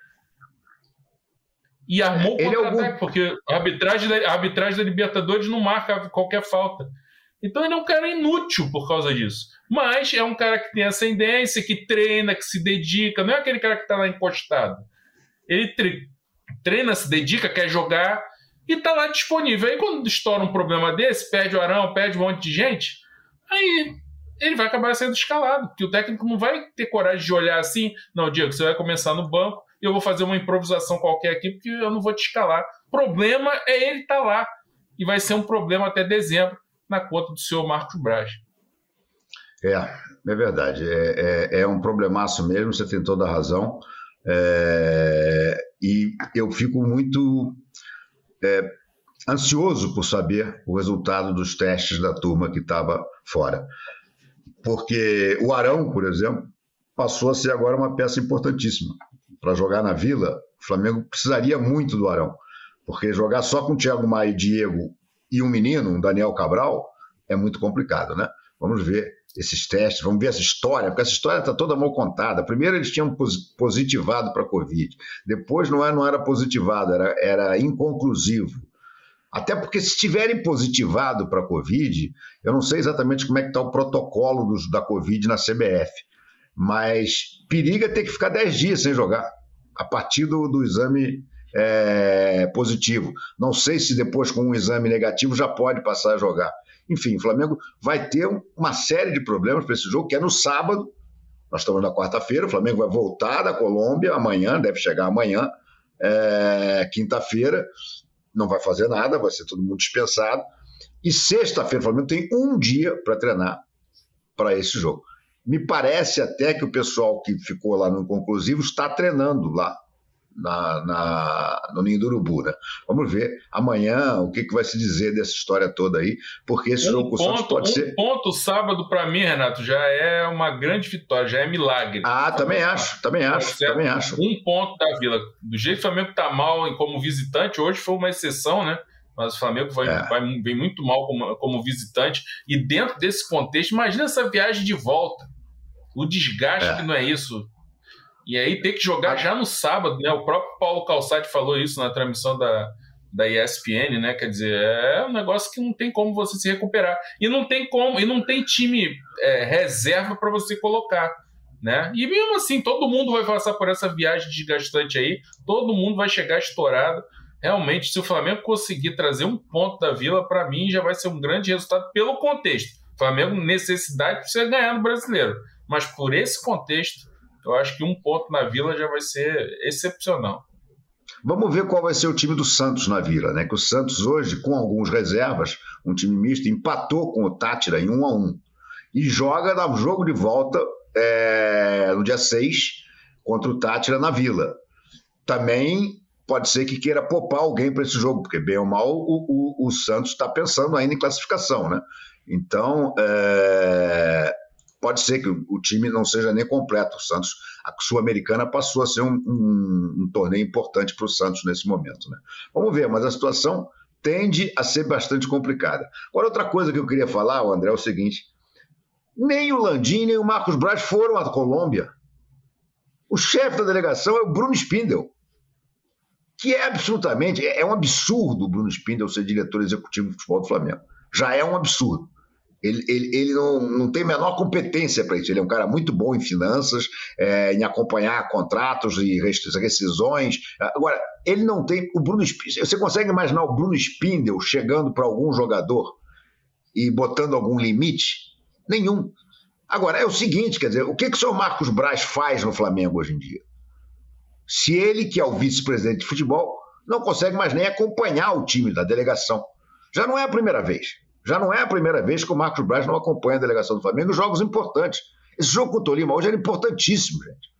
Speaker 4: E armou o contra-ataque, porque a arbitragem da Libertadores não marca qualquer falta. Então ele é um cara inútil por causa disso. Mas é um cara que tem ascendência, que treina, que se dedica. Não é aquele cara que está lá encostado. Ele treina, se dedica, quer jogar e está lá disponível. Aí quando estoura um problema desse, perde o Arão, perde um monte de gente, aí ele vai acabar sendo escalado, porque o técnico não vai ter coragem de olhar assim: não, Diego, você vai começar no banco e eu vou fazer uma improvisação qualquer aqui porque eu não vou te escalar. O problema é ele estar lá, e vai ser um problema até dezembro na conta do senhor Marcos Braz.
Speaker 3: É verdade, é um problemaço mesmo, você tem toda a razão, e eu fico muito ansioso por saber o resultado dos testes da turma que estava fora, porque o Arão, por exemplo, passou a ser agora uma peça importantíssima para jogar na Vila. O Flamengo precisaria muito do Arão, porque jogar só com Thiago Maia e Diego e um menino, um Daniel Cabral, é muito complicado, né? Vamos ver esses testes, vamos ver essa história, porque essa história está toda mal contada. Primeiro eles tinham positivado para a Covid, depois não era positivado, era inconclusivo. Até porque se tiverem positivado para a Covid, eu não sei exatamente como é que está o protocolo da Covid na CBF, mas periga ter que ficar 10 dias sem jogar, a partir do exame positivo. Não sei se depois com um exame negativo já pode passar a jogar. Enfim, o Flamengo vai ter uma série de problemas para esse jogo, que é no sábado. Nós estamos na quarta-feira, o Flamengo vai voltar da Colômbia amanhã, deve chegar amanhã, quinta-feira, não vai fazer nada, vai ser todo mundo dispensado. E sexta-feira o Flamengo tem um dia para treinar para esse jogo. Me parece até que o pessoal que ficou lá no inconclusivo está treinando lá no Ninho do Urubu, né? Vamos ver amanhã o que vai se dizer dessa história toda aí, porque esse jogo com o Santos pode ser...
Speaker 4: Um ponto sábado para mim, Renato, já é uma grande vitória, já é milagre.
Speaker 3: Também acho.
Speaker 4: Um ponto da Vila. Do jeito que o Flamengo está mal como visitante, hoje foi uma exceção, né? Mas o Flamengo vem muito mal como visitante, e dentro desse contexto, imagina essa viagem de volta, o desgaste que não é isso. E aí tem que jogar já no sábado, né? O próprio Paulo Calçade falou isso na transmissão da ESPN, né? Quer dizer, é um negócio que não tem como você se recuperar. E não tem time reserva para você colocar, né? E mesmo assim, todo mundo vai passar por essa viagem desgastante aí, todo mundo vai chegar estourado. Realmente, se o Flamengo conseguir trazer um ponto da Vila, para mim já vai ser um grande resultado pelo contexto. O Flamengo necessidade precisa ganhar no Brasileiro, mas por esse contexto, eu acho que um ponto na Vila já vai ser excepcional.
Speaker 3: Vamos ver qual vai ser o time do Santos na Vila, né? Que o Santos hoje, com algumas reservas, um time misto, empatou com o Tátira em 1-1 e joga no jogo de volta no dia 6 contra o Tátira na Vila. Também pode ser que queira poupar alguém para esse jogo, porque bem ou mal o Santos está pensando ainda em classificação, né? Então, pode ser que o time não seja nem completo. O Santos, a Sul-Americana passou a ser um torneio importante para o Santos nesse momento, né? Vamos ver, mas a situação tende a ser bastante complicada. Agora, outra coisa que eu queria falar, André, é o seguinte: nem o Landim, nem o Marcos Braz foram à Colômbia. O chefe da delegação é o Bruno Spindel, que é absolutamente... É um absurdo o Bruno Spindel ser diretor executivo de futebol do Flamengo. Já é um absurdo. Ele não tem a menor competência para isso. Ele é um cara muito bom em finanças, em acompanhar contratos e rescisões. Agora, ele não tem... O Bruno Spindel, você consegue imaginar o Bruno Spindel chegando para algum jogador e botando algum limite? Nenhum. Agora, é o seguinte, quer dizer, o que o senhor Marcos Braz faz no Flamengo hoje em dia? Se ele, que é o vice-presidente de futebol, não consegue mais nem acompanhar o time da delegação. Já não é a primeira vez. Já não é a primeira vez que o Marcos Braz não acompanha a delegação do Flamengo em jogos importantes. Esse jogo com o Tolima hoje era importantíssimo, gente.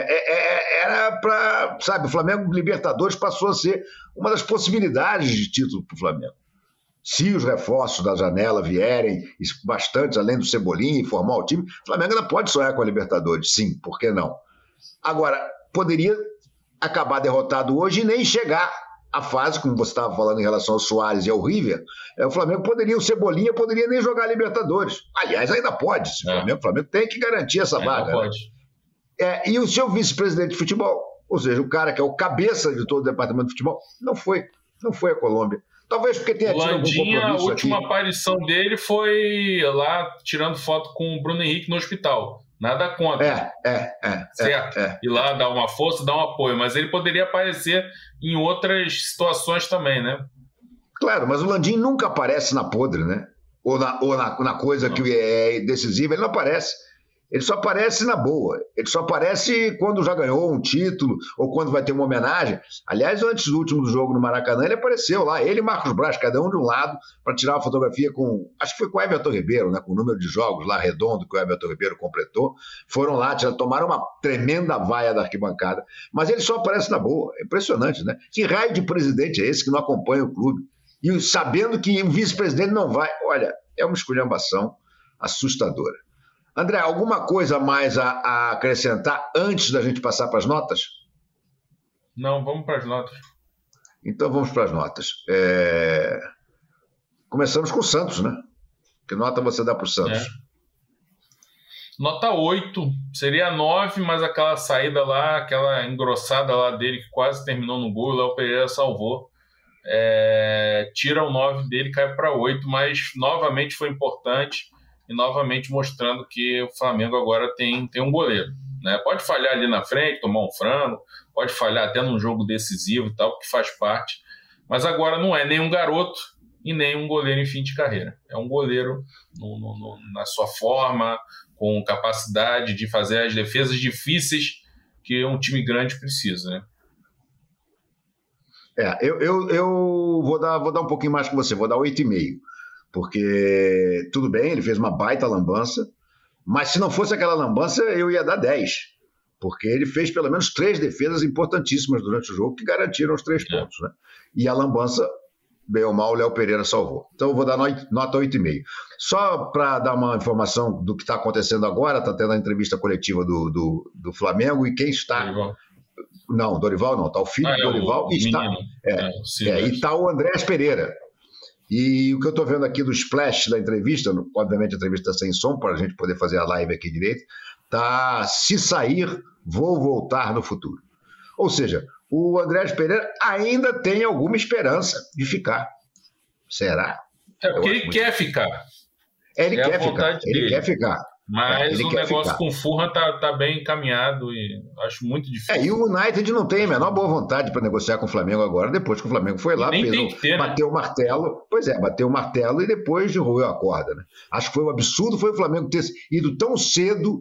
Speaker 3: Era para... Sabe, o Flamengo Libertadores passou a ser uma das possibilidades de título para o Flamengo. Se os reforços da janela vierem, bastantes, além do Cebolinha, e formar o time, o Flamengo ainda pode sonhar com a Libertadores, sim, por que não? Agora, poderia acabar derrotado hoje e nem chegar à fase, como você estava falando em relação ao Soares e ao River. O Flamengo o Cebolinha poderia nem jogar a Libertadores. Aliás, ainda pode. O Flamengo tem que garantir essa vaga.
Speaker 4: Pode.
Speaker 3: Né? E o seu vice-presidente de futebol, ou seja, o cara que é o cabeça de todo o departamento de futebol, não foi à Colômbia. Talvez porque tenha tido algum compromisso.
Speaker 4: A última aparição dele foi lá tirando foto com o Bruno Henrique no hospital. Nada contra. Certo. Ir lá dar uma força, dar um apoio. Mas ele poderia aparecer em outras situações também, né?
Speaker 3: Claro, mas o Landim nunca aparece na podre, né? Ou na coisa que é decisiva, ele não aparece. Ele só aparece na boa. Ele só aparece quando já ganhou um título ou quando vai ter uma homenagem. Aliás, antes do último jogo no Maracanã, ele apareceu lá, ele e Marcos Braz, cada um de um lado, para tirar uma fotografia com... Acho que foi com o Everton Ribeiro, né? Com o número de jogos lá redondo que o Everton Ribeiro completou. Foram lá, tomaram uma tremenda vaia da arquibancada. Mas ele só aparece na boa. É impressionante, né? Que raio de presidente é esse que não acompanha o clube? E sabendo que o vice-presidente não vai... Olha, é uma esculhambação assustadora. André, alguma coisa mais a acrescentar antes da gente passar para as notas?
Speaker 4: Não, vamos para as notas.
Speaker 3: Então vamos para as notas. Começamos com o Santos, né? Que nota você dá para o Santos?
Speaker 4: Nota 8, seria 9, mas aquela saída lá, aquela engrossada lá dele que quase terminou no gol, o Léo Pereira salvou. Tira o 9 dele, cai para 8, mas novamente foi importante e novamente mostrando que o Flamengo agora tem um goleiro, né? Pode falhar ali na frente, tomar um frango, pode falhar até num jogo decisivo e tal, que faz parte, mas agora não é nem um garoto e nem um goleiro em fim de carreira. É um goleiro na sua forma, com capacidade de fazer as defesas difíceis que um time grande precisa, né?
Speaker 3: Eu vou dar um pouquinho mais que você, vou dar 8,5, porque tudo bem, ele fez uma baita lambança, mas se não fosse aquela lambança, eu ia dar 10, porque ele fez pelo menos 3 defesas importantíssimas durante o jogo que garantiram os 3 pontos, né? E a lambança, bem ou mal, o Léo Pereira salvou. Então eu vou dar nota 8,5. Só para dar uma informação do que está acontecendo agora, está tendo a entrevista coletiva do Flamengo, e quem está...
Speaker 4: Dorival.
Speaker 3: Não, Dorival não, está o filho do Dorival e está o Andrés Pereira. E o que eu estou vendo aqui do splash da entrevista, obviamente a entrevista sem som, para a gente poder fazer a live aqui direito, tá: se sair, vou voltar no futuro. Ou seja, o Andrés Pereira ainda tem alguma esperança de ficar. Será?
Speaker 4: Porque ele quer ficar.
Speaker 3: Ele quer ficar.
Speaker 4: Mas o negócio com o Fulham tá bem encaminhado e acho muito difícil.
Speaker 3: E o United não tem a menor boa vontade para negociar com o Flamengo agora, depois que o Flamengo foi lá, bateu o martelo. Pois é, bateu o martelo e depois roeu a corda, né? Acho que foi um absurdo o Flamengo ter ido tão cedo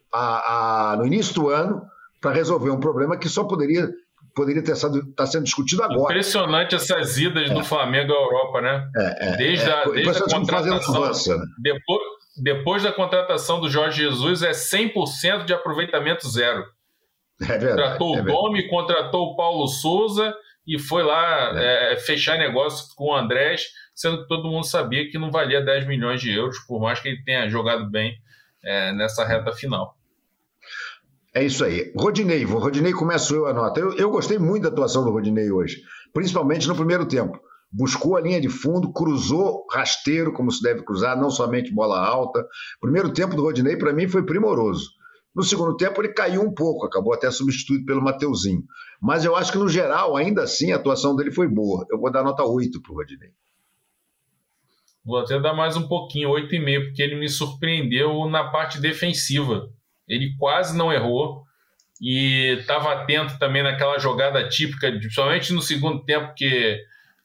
Speaker 3: no início do ano para resolver um problema que só poderia estar sendo discutido agora.
Speaker 4: Impressionante essas idas do Flamengo à Europa, né? Desde a contratação, né? Depois da contratação do Jorge Jesus, é 100% de aproveitamento zero.
Speaker 3: É verdade.
Speaker 4: Contratou o Domi, contratou o Paulo Souza e foi lá fechar negócio com o Andrés, sendo que todo mundo sabia que não valia 10 milhões de euros, por mais que ele tenha jogado bem nessa reta final.
Speaker 3: É isso aí. Rodinei começo eu a nota. Eu gostei muito da atuação do Rodinei hoje, principalmente no primeiro tempo. Buscou a linha de fundo, cruzou rasteiro, como se deve cruzar, não somente bola alta. O primeiro tempo do Rodinei, para mim, foi primoroso. No segundo tempo, ele caiu um pouco, acabou até substituído pelo Mateuzinho. Mas eu acho que, no geral, ainda assim, a atuação dele foi boa. Eu vou dar nota 8 para o Rodinei.
Speaker 4: Vou até dar mais um pouquinho, 8,5, porque ele me surpreendeu na parte defensiva. Ele quase não errou e estava atento também naquela jogada típica, principalmente no segundo tempo, que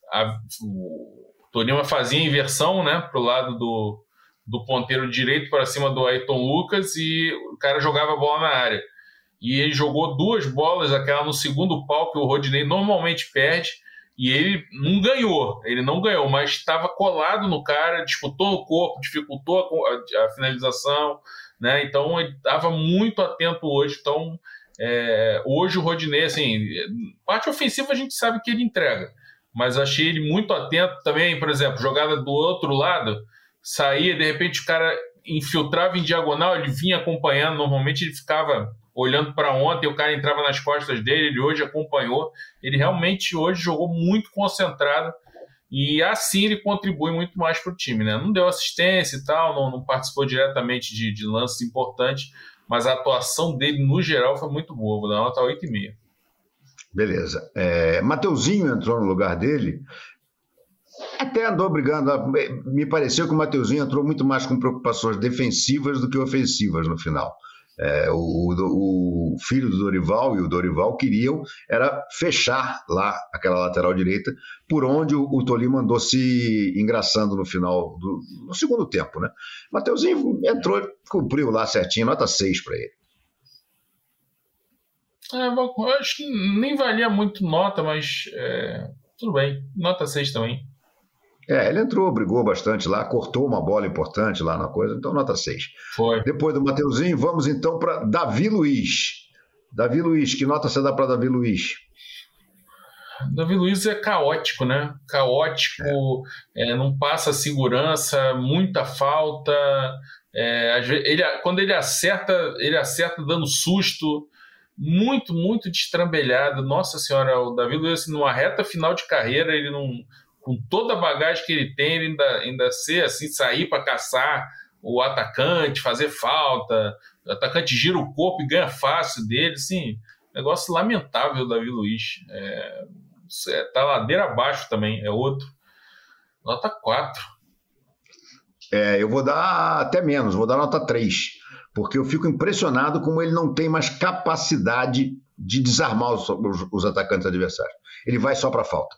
Speaker 4: o Tolima fazia inversão, né, para o lado do ponteiro direito para cima do Ayrton Lucas, e o cara jogava a bola na área. E ele jogou 2 bolas, aquela no segundo pau que o Rodinei normalmente perde, e ele não ganhou, mas estava colado no cara, disputou no corpo, dificultou a finalização, né? Então ele estava muito atento hoje. Então hoje o Rodinei, assim, parte ofensiva a gente sabe que ele entrega, mas achei ele muito atento também. Por exemplo, jogada do outro lado, saía, de repente o cara infiltrava em diagonal, ele vinha acompanhando. Normalmente ele ficava olhando para ontem, o cara entrava nas costas dele, ele hoje acompanhou. Ele realmente hoje jogou muito concentrado e assim ele contribui muito mais para o time, né? Não deu assistência e tal, não participou diretamente de lances importantes, mas a atuação dele no geral foi muito boa. Vou dar nota 8,5.
Speaker 3: Beleza. Mateuzinho entrou no lugar dele, até andou brigando. Me pareceu que o Mateuzinho entrou muito mais com preocupações defensivas do que ofensivas no final. O filho do Dorival e o Dorival queriam era fechar lá aquela lateral direita, por onde o Tolima andou se engraçando no final do segundo tempo, né? Mateuzinho entrou, cumpriu lá certinho, nota 6 para ele.
Speaker 4: Eu acho que nem valia muito nota, mas tudo bem, nota 6 também.
Speaker 3: Ele entrou, brigou bastante lá, cortou uma bola importante lá na coisa, então nota 6.
Speaker 4: Foi.
Speaker 3: Depois do Mateuzinho, vamos então para Davi Luiz. Davi Luiz, que nota você dá para Davi Luiz?
Speaker 4: Davi Luiz é caótico, né? Caótico, não passa segurança, muita falta. Quando ele acerta dando susto, muito, muito destrambelhado. Nossa Senhora, o Davi Luiz, assim, numa reta final de carreira, ele não... Com toda a bagagem que ele tem, ele ainda ser assim, sair para caçar o atacante, fazer falta, o atacante gira o corpo e ganha fácil dele, assim, negócio lamentável o Davi Luiz. Tá ladeira abaixo também, é outro. Nota 4.
Speaker 3: Eu vou dar até menos, vou dar nota 3, porque eu fico impressionado como ele não tem mais capacidade de desarmar os atacantes adversários. Ele vai só para falta.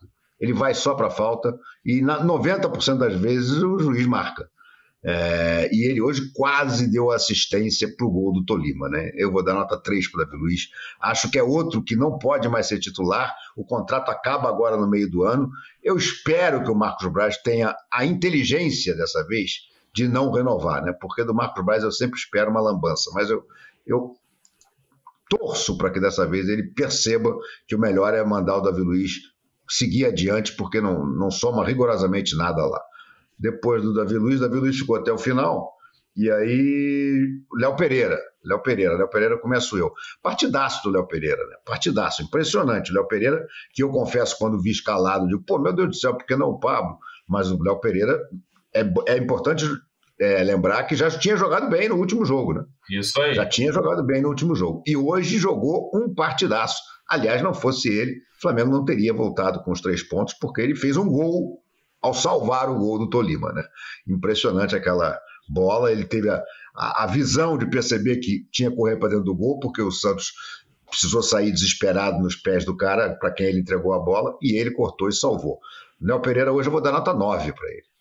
Speaker 3: E 90% das vezes o juiz marca. E ele hoje quase deu assistência para o gol do Tolima, né? Eu vou dar nota 3 para o Davi Luiz. Acho que é outro que não pode mais ser titular. O contrato acaba agora no meio do ano. Eu espero que o Marcos Braz tenha a inteligência dessa vez de não renovar, né? Porque do Marcos Braz eu sempre espero uma lambança, mas eu torço para que dessa vez ele perceba que o melhor é mandar o Davi Luiz seguir adiante, porque não soma rigorosamente nada lá. Depois do Davi Luiz ficou até o final, e aí Léo Pereira começo eu. Partidaço do Léo Pereira, né? Partidaço, impressionante. Léo Pereira, que eu confesso, quando vi escalado, digo, meu Deus do céu, por que não o Pablo? Mas o Léo Pereira, é importante lembrar que já tinha jogado bem no último jogo, né?
Speaker 4: Isso aí.
Speaker 3: Já tinha jogado bem no último jogo. E hoje jogou um partidaço. Aliás, não fosse ele, o Flamengo não teria voltado com os 3 pontos, porque ele fez um gol ao salvar o gol do Tolima, né? Impressionante aquela bola. Ele teve a visão de perceber que tinha que correr para dentro do gol, porque o Santos precisou sair desesperado nos pés do cara para quem ele entregou a bola, e ele cortou e salvou. O Léo Pereira hoje eu vou dar nota 9 para ele.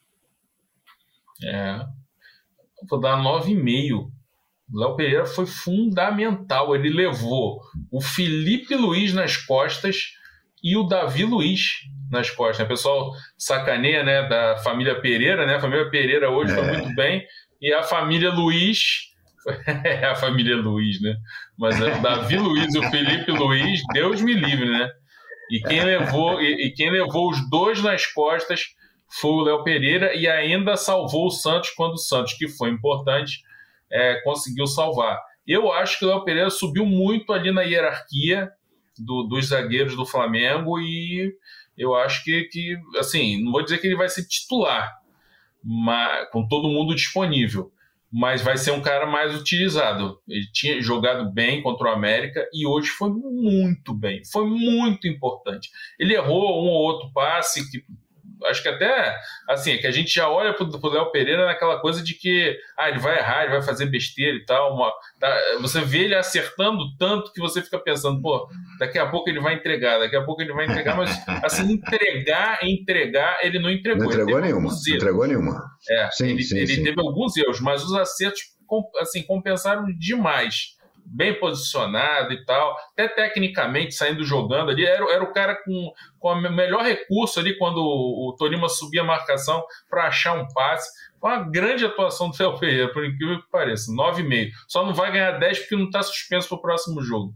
Speaker 4: Vou dar 9,5. O Léo Pereira foi fundamental. Ele levou o Felipe Luiz nas costas e o Davi Luiz nas costas. O pessoal sacaneia, né, da família Pereira, né? A família Pereira hoje foi muito bem, e a família Luiz a família Luiz, né? Mas o Davi Luiz e o Felipe Luiz, Deus me livre, né? E quem levou os dois nas costas foi o Léo Pereira, e ainda salvou o Santos quando o Santos, que foi importante, conseguiu salvar. Eu acho que o Léo Pereira subiu muito ali na hierarquia dos zagueiros do Flamengo, e eu acho que, assim, não vou dizer que ele vai ser titular, mas, com todo mundo disponível, mas vai ser um cara mais utilizado. Ele tinha jogado bem contra o América e hoje foi muito bem, foi muito importante. Ele errou um ou outro passe que acho que até, assim, é que a gente já olha pro Léo Pereira naquela coisa de que ele vai errar, ele vai fazer besteira e tal. Você vê ele acertando tanto que você fica pensando, daqui a pouco ele vai entregar, mas assim, entregar, ele não entregou.
Speaker 3: Não entregou nenhuma.
Speaker 4: Ele teve alguns erros, mas os acertos, assim, compensaram demais. Bem posicionado e tal, até tecnicamente saindo jogando ali, era o cara com o melhor recurso ali quando o Tolima subia a marcação para achar um passe. Foi uma grande atuação do Léo Pereira, por incrível que pareça, 9,5. Só não vai ganhar 10 porque não está suspenso para o próximo jogo.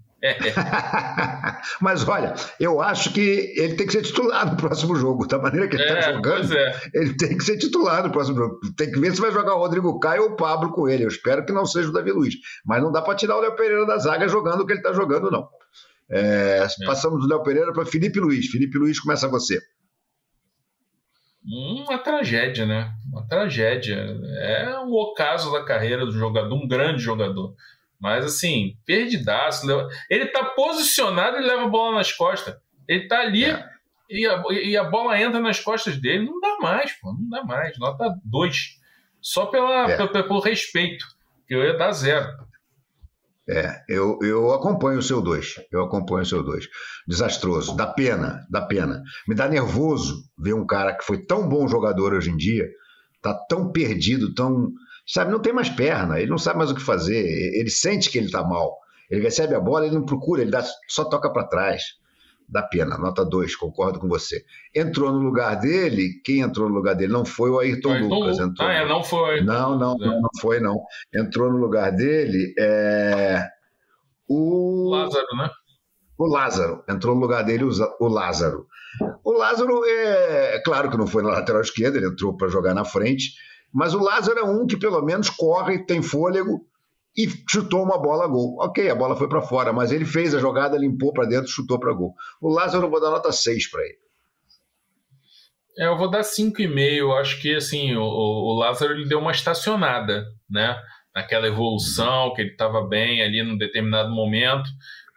Speaker 3: Mas olha, eu acho que ele tem que ser titular no próximo jogo, da maneira que ele está jogando. Ele tem que ser titular no próximo jogo. Tem que ver se vai jogar o Rodrigo Caio ou o Pablo com ele. Eu espero que não seja o Davi Luiz, mas não dá para tirar o Léo Pereira da zaga jogando o que ele está jogando, não. Passamos do Léo Pereira para Felipe Luiz. Felipe Luiz, começa você.
Speaker 4: Uma tragédia, né? Uma tragédia. É um ocaso da carreira do jogador, um grande jogador. Mas, assim, perdidaço. Ele tá posicionado e leva a bola nas costas. Ele tá ali e a bola entra nas costas dele. Não dá mais, não dá mais. Nota 2. Só pelo respeito, que eu ia dar 0.
Speaker 3: Eu acompanho o seu 2. Desastroso. Dá pena. Me dá nervoso ver um cara que foi tão bom jogador hoje em dia, tá tão perdido, sabe, não tem mais perna, ele não sabe mais o que fazer, ele sente que ele tá mal, ele recebe a bola, ele não procura, ele só toca para trás. Dá pena, nota 2, concordo com você. Entrou no lugar dele, quem entrou no lugar dele? Não foi o Ayrton Lucas.
Speaker 4: Não foi o Ayrton.
Speaker 3: Não foi, não. Entrou no lugar dele o
Speaker 4: Lázaro, né?
Speaker 3: O Lázaro. Entrou no lugar dele o Lázaro. O Lázaro, claro que não foi na lateral esquerda, ele entrou para jogar na frente, mas o Lázaro é um que pelo menos corre, tem fôlego e chutou uma bola a gol. Ok, a bola foi para fora, mas ele fez a jogada, limpou para dentro, chutou para gol. O Lázaro, eu vou dar nota 6 para ele.
Speaker 4: Eu vou dar 5,5. Acho que assim, o Lázaro ele deu uma estacionada, né? Naquela evolução, que ele estava bem ali num determinado momento.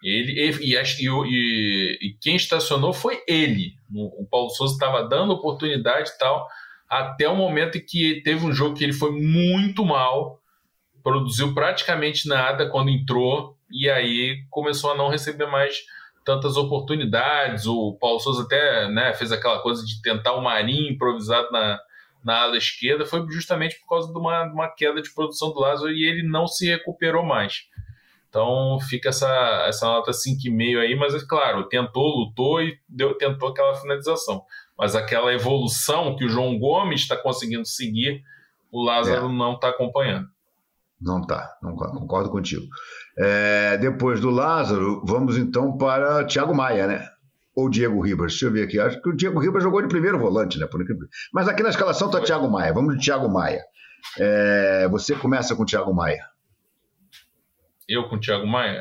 Speaker 4: E quem estacionou foi ele. O Paulo Souza estava dando oportunidade e tal, até o momento em que teve um jogo que ele foi muito mal, produziu praticamente nada quando entrou, e aí começou a não receber mais tantas oportunidades. O Paulo Souza até, né, fez aquela coisa de tentar o Marinho improvisado na ala esquerda, foi justamente por causa de uma queda de produção do Lázaro, e ele não se recuperou mais. Então fica essa nota 5,5 aí, mas é claro, tentou, lutou e tentou aquela finalização. Mas aquela evolução que o João Gomes está conseguindo seguir, o Lázaro não está acompanhando.
Speaker 3: Não está, não concordo contigo. Depois do Lázaro, vamos então para Thiago Maia, né? Ou Diego Ribas. Deixa eu ver aqui. Acho que o Diego Ribas jogou de primeiro volante, né? Mas aqui na escalação está Thiago Maia. Vamos de Thiago Maia. Você começa com o Thiago Maia.
Speaker 4: Eu com o Thiago Maia?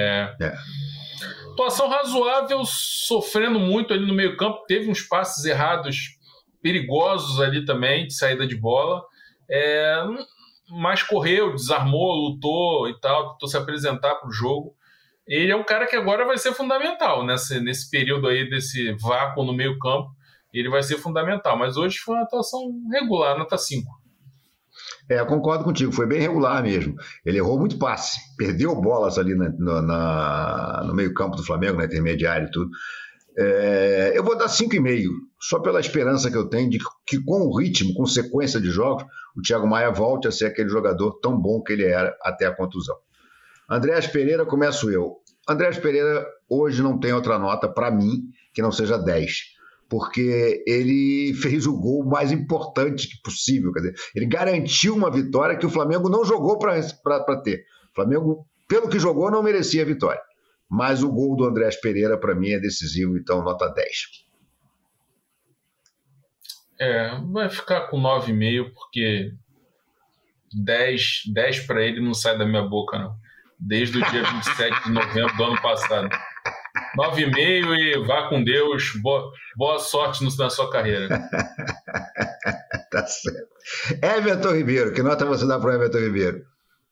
Speaker 4: Atuação razoável, sofrendo muito ali no meio campo. Teve uns passes errados perigosos ali também, de saída de bola. Mas correu, desarmou, lutou e tal, tentou se apresentar para o jogo. Ele é um cara que agora vai ser fundamental nesse período aí, desse vácuo no meio campo. Ele vai ser fundamental, mas hoje foi uma atuação regular, nota 5.
Speaker 3: Eu concordo contigo, foi bem regular mesmo. Ele errou muito passe, perdeu bolas ali no meio campo do Flamengo, na intermediária e tudo. Eu vou dar 5,5, só pela esperança que eu tenho de que com o ritmo, com sequência de jogos, o Thiago Maia volte a ser aquele jogador tão bom que ele era até a contusão. Andréas Pereira, começo eu. Andréas Pereira hoje não tem outra nota para mim que não seja 10, porque ele fez o gol mais importante possível. Quer dizer, ele garantiu uma vitória que o Flamengo não jogou para ter. O Flamengo, pelo que jogou, não merecia a vitória. Mas o gol do Andréas Pereira, para mim, é decisivo, então nota 10.
Speaker 4: Vai ficar com 9,5, porque 10 para ele não sai da minha boca, não. Desde o dia 27 de novembro do ano passado. 9,5 e vá com Deus. Boa sorte na sua carreira.
Speaker 3: Tá certo. Everton Ribeiro, que nota você dá para o Everton Ribeiro?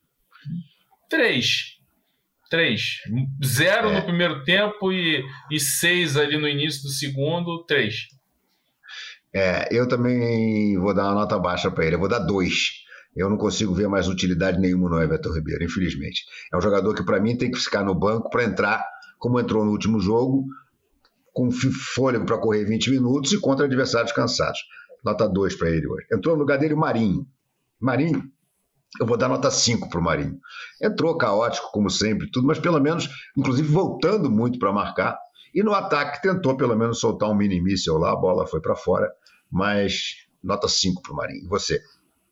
Speaker 4: 3. 0 no primeiro tempo e 6 ali no início do segundo. 3.
Speaker 3: Eu também vou dar uma nota baixa para ele. Eu vou dar 2. Eu não consigo ver mais utilidade nenhuma no Everton Ribeiro, infelizmente. É um jogador que, para mim, tem que ficar no banco para entrar, como entrou no último jogo, com fôlego para correr 20 minutos e contra adversários cansados. Nota 2 para ele hoje. Entrou no lugar dele o Marinho. Marinho, eu vou dar nota 5 para o Marinho. Entrou caótico, como sempre, tudo, mas pelo menos, inclusive, voltando muito para marcar. E no ataque tentou pelo menos soltar um mini-míssel lá, a bola foi para fora, mas nota 5 para o Marinho. E você?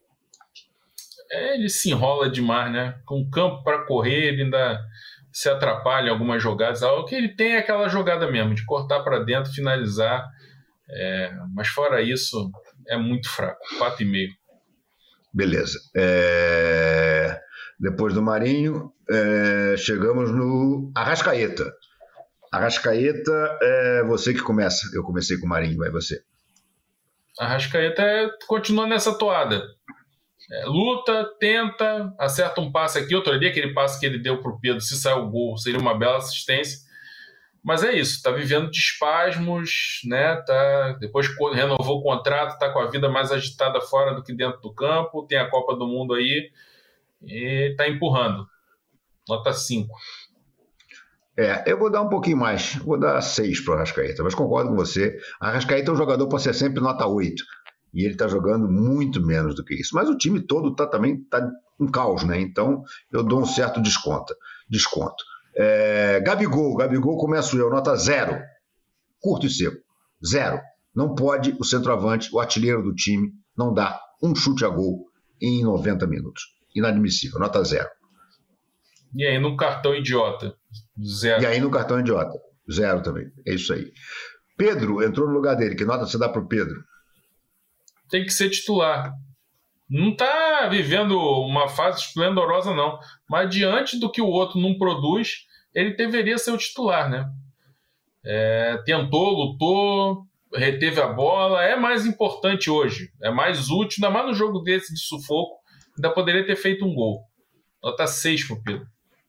Speaker 4: Ele se enrola demais, né? Com campo para correr, ele ainda se atrapalha em algumas jogadas. O que ele tem é aquela jogada mesmo, de cortar para dentro, finalizar. Mas fora isso, é muito fraco. 4,5. Beleza.
Speaker 3: Depois do Marinho, chegamos no Arrascaeta. Arrascaeta, você que começa. Eu comecei com o Marinho, vai você.
Speaker 4: Arrascaeta continua nessa toada. Luta, tenta, acerta um passe aqui, outro ali, aquele passe que ele deu para o Pedro, se sair o gol, seria uma bela assistência. Mas é isso, tá vivendo de espasmos, né? Depois renovou o contrato, tá com a vida mais agitada fora do que dentro do campo, tem a Copa do Mundo aí e tá empurrando. Nota 5.
Speaker 3: Eu vou dar um pouquinho mais, vou dar 6 para o Arrascaeta, mas concordo com você. Arrascaeta é um jogador para ser sempre nota 8. E ele está jogando muito menos do que isso. Mas o time todo também está um caos, né? Então eu dou um certo desconto. Gabigol, começo eu, nota 0. Curto e seco. 0. Não pode o centroavante, o artilheiro do time, não dar um chute a gol em 90 minutos. Inadmissível, nota 0.
Speaker 4: E aí no cartão idiota? 0.
Speaker 3: E aí no cartão idiota? 0 também. É isso aí. Pedro entrou no lugar dele. Que nota você dá para o Pedro?
Speaker 4: Tem que ser titular. Não está vivendo uma fase esplendorosa, não. Mas diante do que o outro não produz, ele deveria ser o titular, né? Tentou, lutou, reteve a bola, é mais importante hoje, é mais útil, ainda mais no jogo desse de sufoco, ainda poderia ter feito um gol. Nota 6 pro Pedro.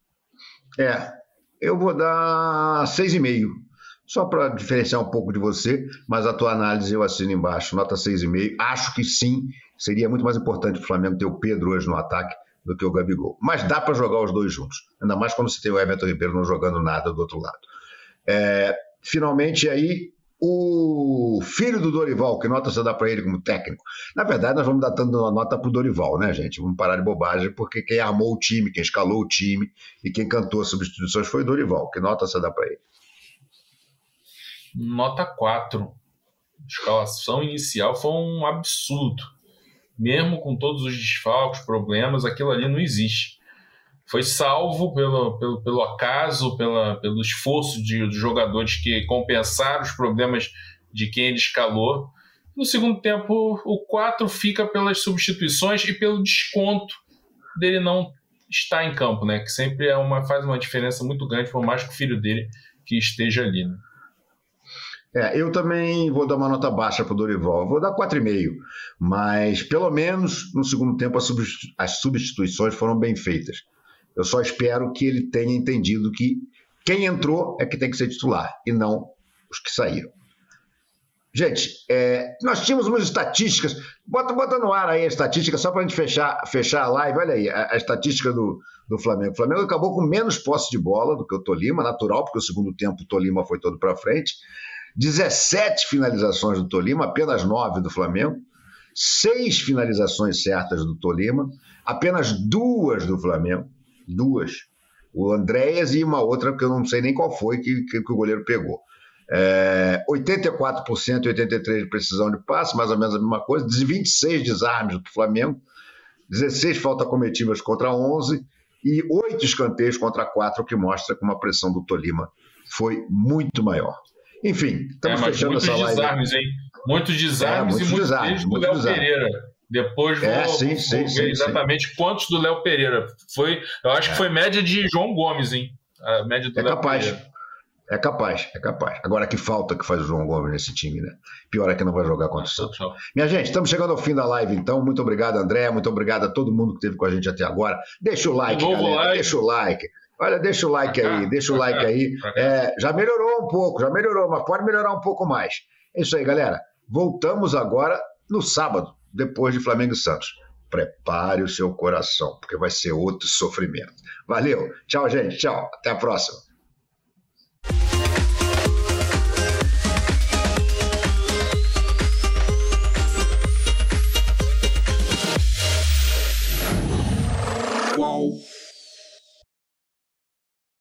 Speaker 3: Eu vou dar 6,5. Só para diferenciar um pouco de você, mas a tua análise eu assino embaixo, nota 6,5. Acho que sim, seria muito mais importante para o Flamengo ter o Pedro hoje no ataque do que o Gabigol. Mas dá para jogar os dois juntos, ainda mais quando você tem o Everton Ribeiro não jogando nada do outro lado. Finalmente aí, o filho do Dorival, que nota você dá para ele como técnico? Na verdade, nós vamos dar dando uma nota para o Dorival, né, gente? Vamos parar de bobagem, porque quem armou o time, quem escalou o time e quem cantou as substituições foi o Dorival. Que nota você dá para ele?
Speaker 4: Nota 4. A escalação inicial foi um absurdo. Mesmo com todos os desfalques, problemas, aquilo ali não existe. Foi salvo pelo acaso, pelo esforço dos jogadores que compensaram os problemas de quem ele escalou. No segundo tempo, o 4 fica pelas substituições e pelo desconto dele não estar em campo, né? Que sempre faz uma diferença muito grande, por mais que o filho dele que esteja ali, né?
Speaker 3: Eu também vou dar uma nota baixa para o Dorival. Vou dar 4,5. Mas, pelo menos, no segundo tempo, as substituições foram bem feitas. Eu só espero que ele tenha entendido que quem entrou é que tem que ser titular, e não os que saíram. Gente, nós tínhamos umas estatísticas. Bota no ar aí a estatística, só para a gente fechar a live. Olha aí, a estatística do Flamengo. O Flamengo acabou com menos posse de bola do que o Tolima, natural, porque o segundo tempo o Tolima foi todo para frente. 17 finalizações do Tolima, apenas 9 do Flamengo. 6 finalizações certas do Tolima, apenas 2 do Flamengo. 2. O Andréas e uma outra que eu não sei nem qual foi que o goleiro pegou. 84% e 83% de precisão de passe, mais ou menos a mesma coisa. 26 desarmes do Flamengo. 16 faltas cometidas contra 11 e 8 escanteios contra 4, o que mostra que uma pressão do Tolima foi muito maior. Enfim, estamos fechando essa live.
Speaker 4: Desarmes, hein? Muitos desarmes e muitos desarmes do Léo Pereira. Depois vou ver exatamente quantos do Léo Pereira. Eu acho que foi média de João Gomes, hein? A média do Léo Pereira.
Speaker 3: É capaz. Agora, que falta que faz o João Gomes nesse time, né? Pior é que não vai jogar contra o Santos. Minha gente, estamos chegando ao fim da live, então. Muito obrigado, André. Muito obrigado a todo mundo que esteve com a gente até agora. Deixa o like, galera. Deixa o like. Olha, deixa o like aí. Já melhorou um pouco, mas pode melhorar um pouco mais. É isso aí, galera. Voltamos agora no sábado, depois de Flamengo e Santos. Prepare o seu coração, porque vai ser outro sofrimento. Valeu. Tchau, gente. Tchau. Até a próxima.
Speaker 2: Wow.